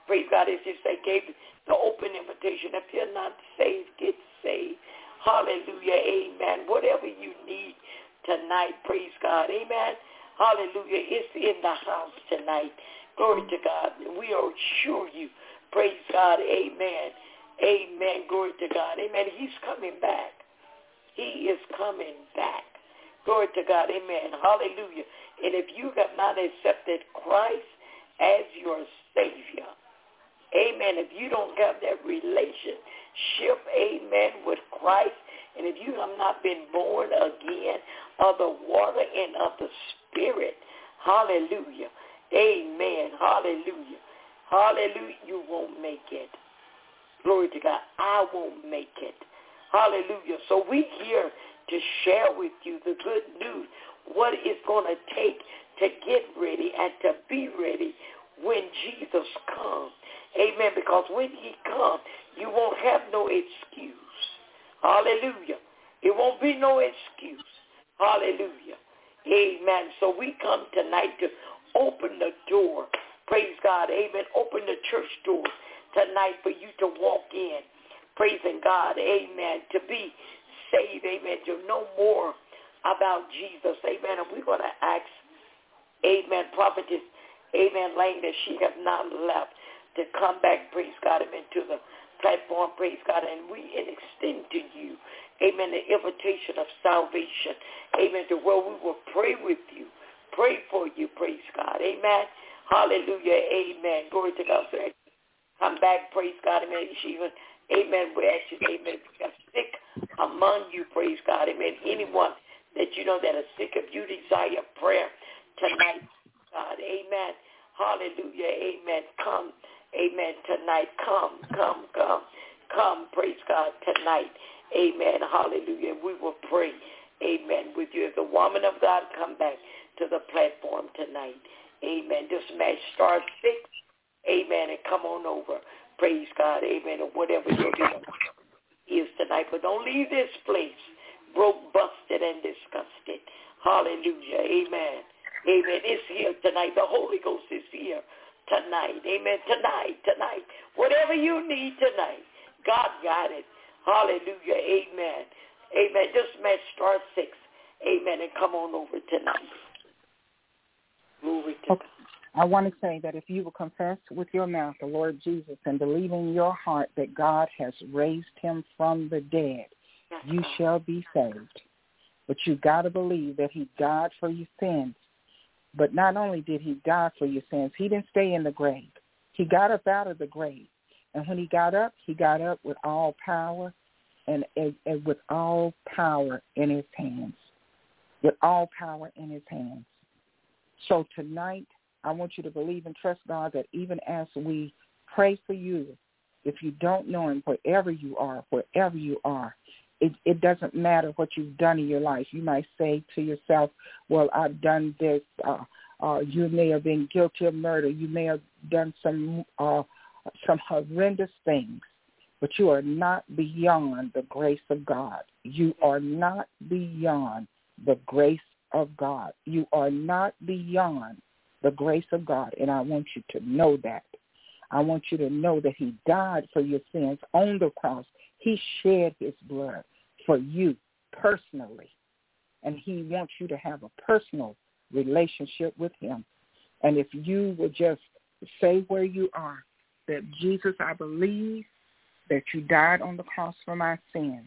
Praise God, as you say, gave the open invitation. If you're not saved, get saved. Hallelujah, amen. Whatever you need tonight, praise God, amen. Hallelujah, it's in the house tonight. Glory to God. We assure you, praise God, amen. Amen, glory to God, amen. He's coming back. He is coming back. Glory to God, amen. Hallelujah. And if you have not accepted Christ as your Savior, amen, if you don't have that relationship, amen, with Christ, and if you have not been born again of the water and of the Spirit, hallelujah, amen, hallelujah, hallelujah, you won't make it. Glory to God, I won't make it. Hallelujah. So we're here to share with you the good news, what it's going to take to get ready and to be ready when Jesus comes. Amen. Because when he comes, you won't have no excuse. Hallelujah. It won't be no excuse. Hallelujah. Amen. So we come tonight to open the door. Praise God. Amen. Open the church door tonight for you to walk in. Praising God. Amen. To be saved. Amen. To know more about Jesus. Amen. And we're going to ask, amen, prophetess, amen, Lane, that she have not left, to come back, praise God, amen, to the platform, praise God, and we extend to you, amen, the invitation of salvation, amen, to where we will pray with you, pray for you, praise God, amen, hallelujah, amen, glory to God, so come back, praise God, amen, she even, amen, we ask you, amen, if you are sick among you, praise God, amen, anyone that you know that are sick, if you desire prayer tonight, God, amen, hallelujah, amen, come, amen, tonight, come, come, come, come, praise God, tonight, amen, hallelujah, we will pray, amen, with you. As the woman of God, come back to the platform tonight, amen, just smash star six, amen, and come on over, praise God, amen, or whatever your deal is tonight, but don't leave this place broke, busted, and disgusted. Hallelujah. Amen. Amen. It's here tonight. The Holy Ghost is here tonight. Amen. Tonight, tonight. Whatever you need tonight, God got it. Hallelujah. Amen. Amen. Just match star six. Amen. And come on over tonight. Glory to okay. God. I want to say that if you will confess with your mouth the Lord Jesus and believe in your heart that God has raised him from the dead, you shall be saved. But you got to believe that he died for your sins. But not only did he die for your sins, he didn't stay in the grave. He got up out of the grave. And when he got up, he got up with all power and, and, and with all power in his hands. With all power in his hands. So tonight, I want you to believe and trust God that even as we pray for you, if you don't know him, wherever you are, wherever you are, It, it doesn't matter what you've done in your life. You might say to yourself, well, I've done this. Uh, uh, you may have been guilty of murder. You may have done some uh, some horrendous things, but you are not beyond the grace of God. You are not beyond the grace of God. You are not beyond the grace of God, and I want you to know that. I want you to know that he died for your sins on the cross. He shed his blood for you personally, and he wants you to have a personal relationship with him. And if you would just say where you are, that Jesus, I believe that you died on the cross for my sins,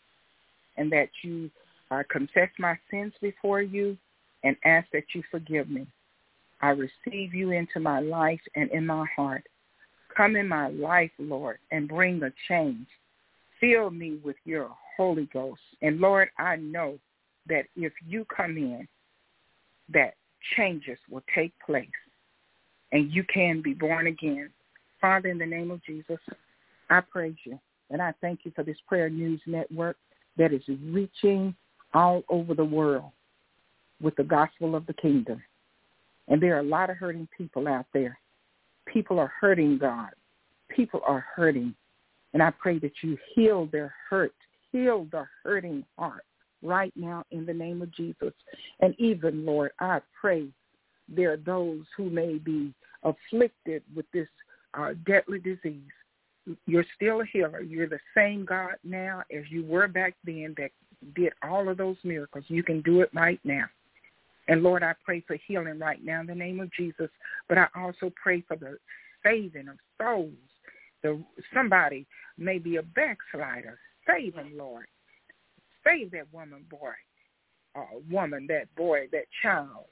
and that you uh, confess my sins before you and ask that you forgive me. I receive you into my life and in my heart. Come in my life, Lord, and bring a change. Fill me with your Holy Ghost. And, Lord, I know that if you come in, that changes will take place and you can be born again. Father, in the name of Jesus, I praise you. And I thank you for this Prayer News Network that is reaching all over the world with the gospel of the kingdom. And there are a lot of hurting people out there. People are hurting, God. People are hurting. And I pray that you heal their hurt, heal the hurting heart right now in the name of Jesus. And even, Lord, I pray there are those who may be afflicted with this uh, deadly disease. You're still a healer. You're the same God now as you were back then that did all of those miracles. You can do it right now. And, Lord, I pray for healing right now in the name of Jesus. But I also pray for the saving of souls. The, somebody may be a backslider. Save them, Lord. Save that woman, boy, uh, woman, that boy, that child.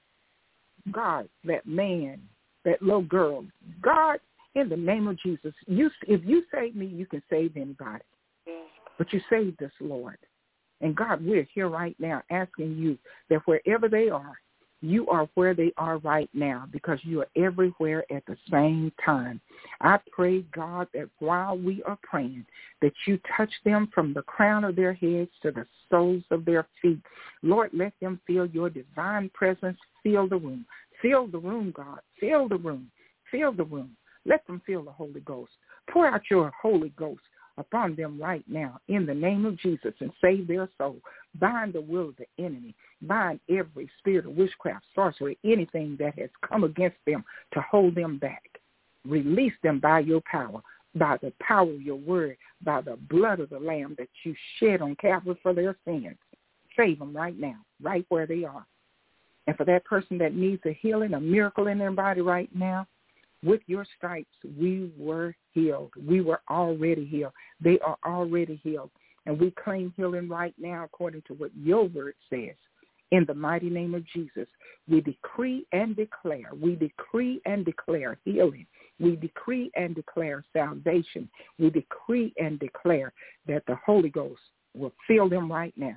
God, that man, that little girl. God, in the name of Jesus, you, if you save me, you can save anybody. But you saved us, Lord. And, God, we're here right now asking you that wherever they are, you are where they are right now because you are everywhere at the same time. I pray, God, that while we are praying, that you touch them from the crown of their heads to the soles of their feet. Lord, let them feel your divine presence. Fill the room. Fill the room, God. Fill the room. Fill the room. Let them feel the Holy Ghost. Pour out your Holy Ghost upon them right now in the name of Jesus and save their soul. Bind the will of the enemy. Bind every spirit of witchcraft, sorcery, anything that has come against them to hold them back. Release them by your power, by the power of your word, by the blood of the Lamb that you shed on Calvary for their sins. Save them right now, right where they are. And for that person that needs a healing, a miracle in their body right now, with your stripes, we were healed. We were already healed. They are already healed. And we claim healing right now according to what your word says. In the mighty name of Jesus, we decree and declare, we decree and declare healing. We decree and declare salvation. We decree and declare that the Holy Ghost will fill them right now.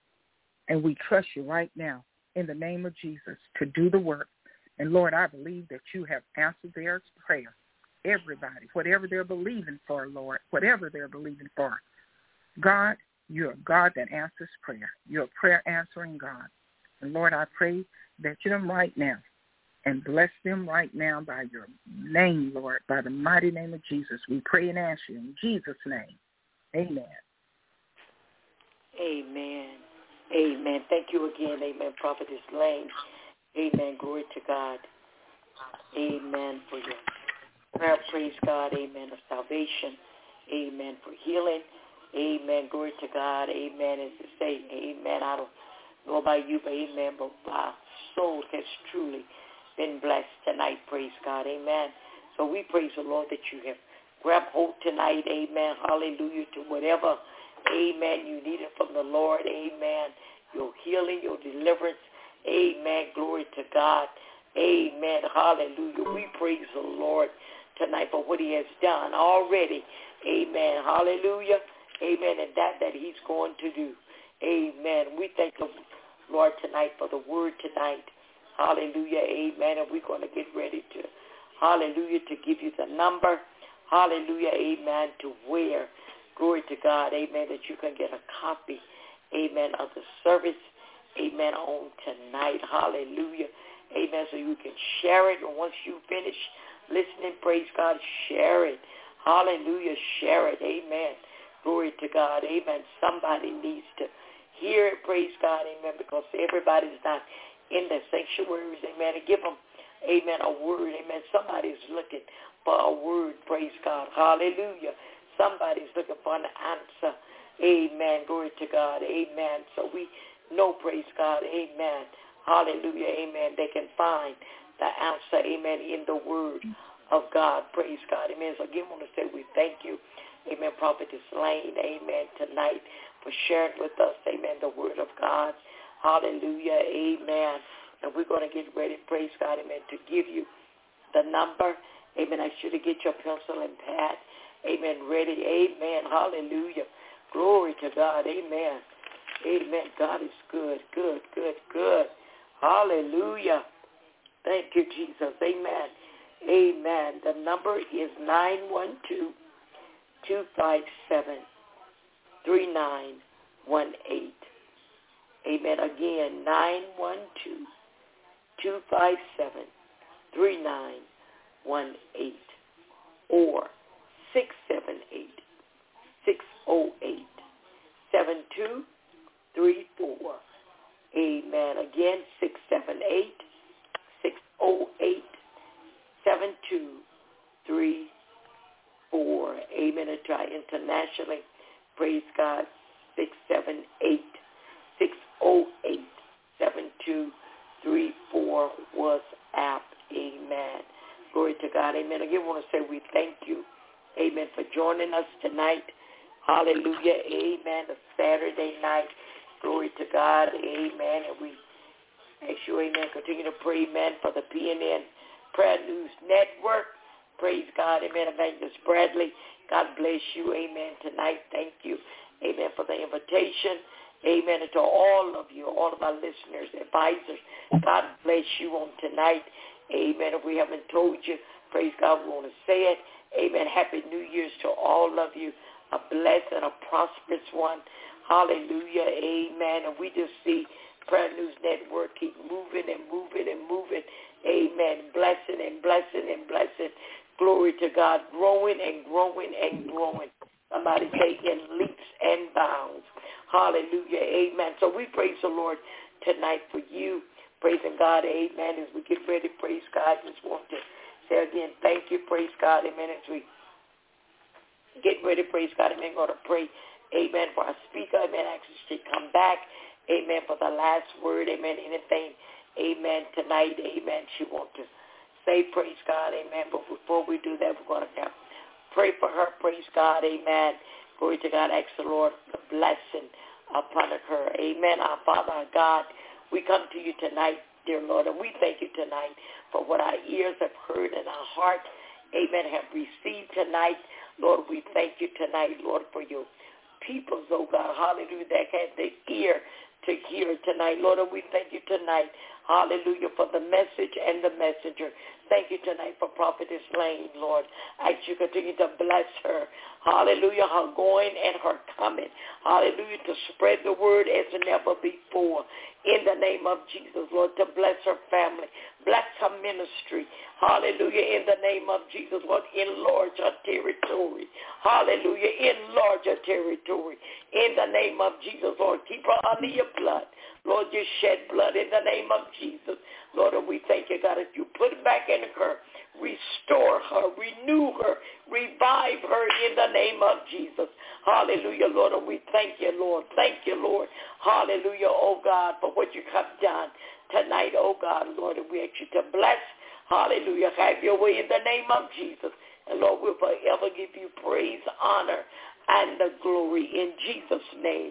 And we trust you right now in the name of Jesus to do the work. And, Lord, I believe that you have answered their prayer. Everybody, whatever they're believing for, Lord, whatever they're believing for, God, you're a God that answers prayer. You're a prayer-answering God. And, Lord, I pray that you them right now and bless them right now by your name, Lord, by the mighty name of Jesus. We pray and ask you in Jesus' name. Amen. Amen. Amen. Thank you again. Amen. Prophetess Lane. Amen. Glory to God. Amen. For your prayer. Praise God. Amen. Of salvation. Amen. For healing. Amen. Glory to God. Amen. As to say, amen. I don't know about you, but amen. But my soul has truly been blessed tonight. Praise God. Amen. So we praise the Lord that you have grabbed hold tonight. Amen. Hallelujah. To whatever, amen, you needed from the Lord. Amen. Your healing, your deliverance. Amen. Glory to God. Amen. Hallelujah. We praise the Lord tonight for what he has done already. Amen. Hallelujah. Amen. And that that he's going to do. Amen. We thank the Lord tonight for the word tonight. Hallelujah. Amen. And we're going to get ready to, hallelujah, to give you the number. Hallelujah. Amen. To where, glory to God. Amen. That you can get a copy. Amen. Of the service. Amen. On tonight. Hallelujah. Amen. So you can share it. And once you finish listening, praise God, share it. Hallelujah. Share it. Amen. Glory to God. Amen. Somebody needs to hear it. Praise God. Amen. Because everybody's not in the sanctuaries. Amen. And give them, amen, a word. Amen. Somebody's looking for a word. Praise God. Hallelujah. Somebody's looking for an answer. Amen. Glory to God. Amen. So we know, praise God. Amen. Hallelujah. Amen. They can find the answer. Amen. In the word of God. Praise God. Amen. So again, I want to say we thank you. Amen. Prophetess Lane. Amen. Tonight for sharing with us. Amen. The word of God. Hallelujah. Amen. And we're going to get ready. Praise God. Amen. To give you the number. Amen. I should get your pencil and pad. Amen. Ready. Amen. Hallelujah. Glory to God. Amen. Amen. God is good, good, good, good. Hallelujah. Thank you, Jesus. Amen. Amen. The number is nine one two, two five seven, three nine one eight. Amen. Again, nine one two, two five seven, three nine one eight. Or six seven eight, six oh eight, seven two three four. Amen. Again, six seven eight, six oh eight, seven two three internationally, praise God, six seven eight, six oh eight, seven two three four WhatsApp. Amen. Glory to God. Amen. Again, I want to say we thank you, amen, for joining us tonight. Hallelujah. Amen. A Saturday night. Glory to God. Amen. And we ask you, amen, continue to pray, amen, for the P N N Prayer News Network. Praise God. Amen. Evangelist Bradley, God bless you. Amen. Tonight, thank you. Amen. For the invitation. Amen. And to all of you, all of our listeners, advisors, God bless you on tonight. Amen. If we haven't told you, praise God, we want to say it. Amen. Happy New Year's to all of you. A blessed and a prosperous one. Hallelujah. Amen. And we just see Prayer News Network keep moving and moving and moving. Amen. Blessing and blessing and blessing. Glory to God. Growing and growing and growing. Somebody say in leaps and bounds. Hallelujah. Amen. So we praise the Lord tonight for you. Praising God. Amen. As we get ready, praise God. Just want to say again, thank you. Praise God. Amen. As we get ready, praise God. Amen. Going to pray. Amen. For our speaker. Amen. Actually, she come back. Amen. For the last word. Amen. Anything. Amen. Tonight. Amen. She want to say praise God. Amen. But before we do that, we're going to pray for her. Praise God. Amen. Glory to God. Ask the Lord the blessing upon her. Amen. Our Father, our God, we come to you tonight, dear Lord, and we thank you tonight for what our ears have heard and our heart, amen, have received tonight. Lord, we thank you tonight, Lord, for your peoples, oh God, hallelujah, that had the ear to hear tonight. Lord, and we thank you tonight, hallelujah, for the message and the messenger. Thank you tonight for Prophetess Lane, Lord. I ask you continue to bless her. Hallelujah, her going and her coming. Hallelujah, to spread the word as never before. In the name of Jesus, Lord, to bless her family. Bless her ministry. Hallelujah, in the name of Jesus, Lord, enlarge her territory. Hallelujah, enlarge her territory. In the name of Jesus, Lord, keep her under your blood. Lord, you shed blood in the name of Jesus. Lord, and we thank you, God, if you put it back in her, restore her, renew her, revive her in the name of Jesus. Hallelujah, Lord, and we thank you, Lord. Thank you, Lord. Hallelujah, oh God, for what you have done tonight, oh God, Lord, and we ask you to bless. Hallelujah, have your way in the name of Jesus. And Lord, we'll forever give you praise, honor, and the glory in Jesus' name.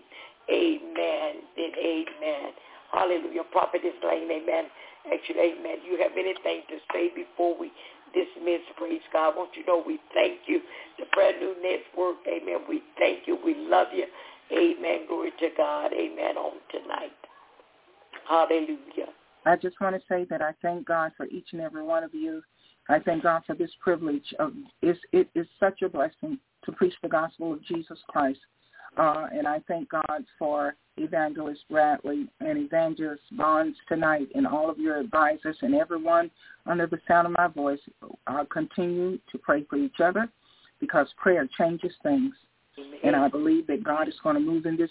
Amen and amen. Hallelujah. Prophetess Lane, amen. Actually, amen. You have anything to say before we dismiss? Praise God. I want you to know we thank you. The Prayer News Network, amen. We thank you. We love you. Amen. Glory to God. Amen. On tonight. Hallelujah. I just want to say that I thank God for each and every one of you. I thank God for this privilege. Of, it's, it is such a blessing to preach the gospel of Jesus Christ. Uh, and I thank God for Evangelist Bradley and Evangelist Bonds tonight and all of your advisors and everyone under the sound of my voice. Uh, continue to pray for each other because prayer changes things. Amen. And I believe that God is going to move in this.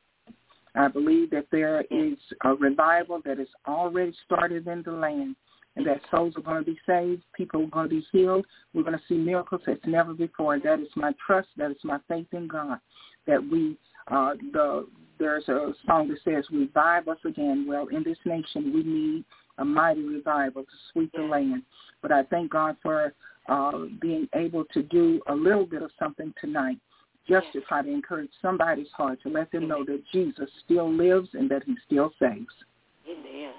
I believe that there is a revival that has already started in the land and that souls are going to be saved, people are going to be healed. We're going to see miracles as never before. That is my trust. That is my faith in God. That we, uh, the there's a song that says, revive us again. Well, in this nation, we need a mighty revival to sweep the land. But I thank God for uh, being able to do a little bit of something tonight, just to try to encourage somebody's heart, to let them know that Jesus still lives and that he still saves. Amen.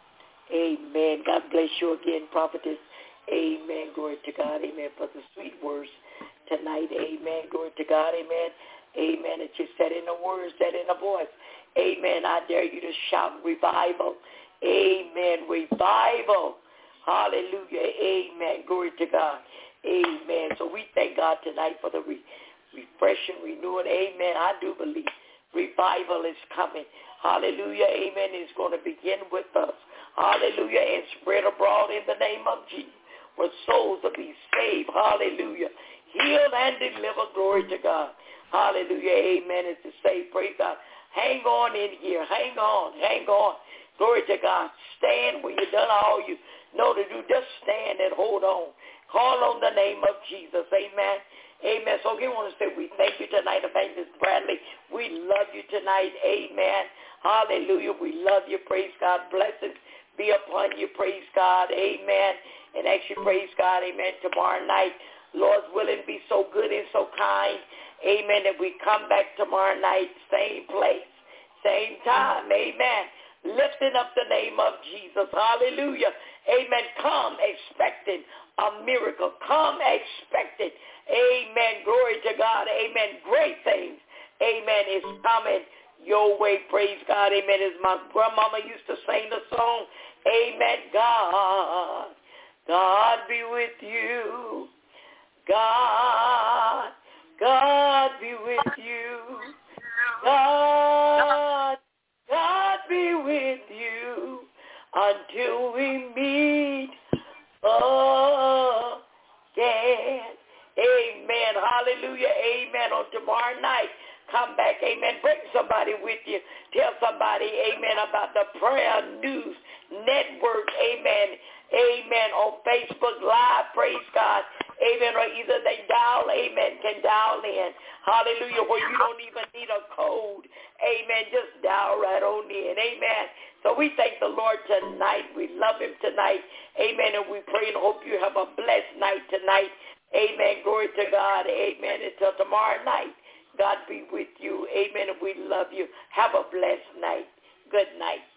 Amen. God bless you again, prophetess. Amen. Glory to God. Amen. For the sweet words tonight. Amen. Glory to God. Amen. Amen. That you said in the words, said in the voice. Amen. I dare you to shout revival. Amen. Revival. Hallelujah. Amen. Glory to God. Amen. So we thank God tonight for the re- refreshing, renewing. Amen. I do believe revival is coming. Hallelujah. Amen. It's going to begin with us. Hallelujah. And spread abroad in the name of Jesus, where souls will be saved. Hallelujah. Healed and delivered. Glory to God. Hallelujah. Amen. It's to say, praise God. Hang on in here. Hang on. Hang on. Glory to God. Stand when you've done all you know to do. Just stand and hold on. Call on the name of Jesus. Amen. Amen. So we want to say we thank you tonight, Evangelist Bradley. We love you tonight. Amen. Hallelujah. We love you. Praise God. Blessings be upon you. Praise God. Amen. And actually, praise God. Amen. Tomorrow night, Lord's willing, be so good and so kind. Amen. That we come back tomorrow night, same place, same time. Amen. Lifting up the name of Jesus. Hallelujah. Amen. Come expecting a miracle. Come expecting. Amen. Glory to God. Amen. Great things. Amen. Is coming your way. Praise God. Amen. As my grandmama used to sing the song. Amen. God. God be with you. God. God be with you. God. God be with you until we meet again. Amen. Hallelujah. Amen. On tomorrow night, come back. Amen. Bring somebody with you. Tell somebody, amen, about the Prayer News Network. Amen. Amen. On Facebook Live. Praise God. Amen. Or either they dial, amen, can dial in. Hallelujah. Where you don't even need a code. Amen. Just dial right on in. Amen. So we thank the Lord tonight. We love him tonight. Amen. And we pray and hope you have a blessed night tonight. Amen. Glory to God. Amen. Until tomorrow night, God be with you. Amen. And we love you. Have a blessed night. Good night.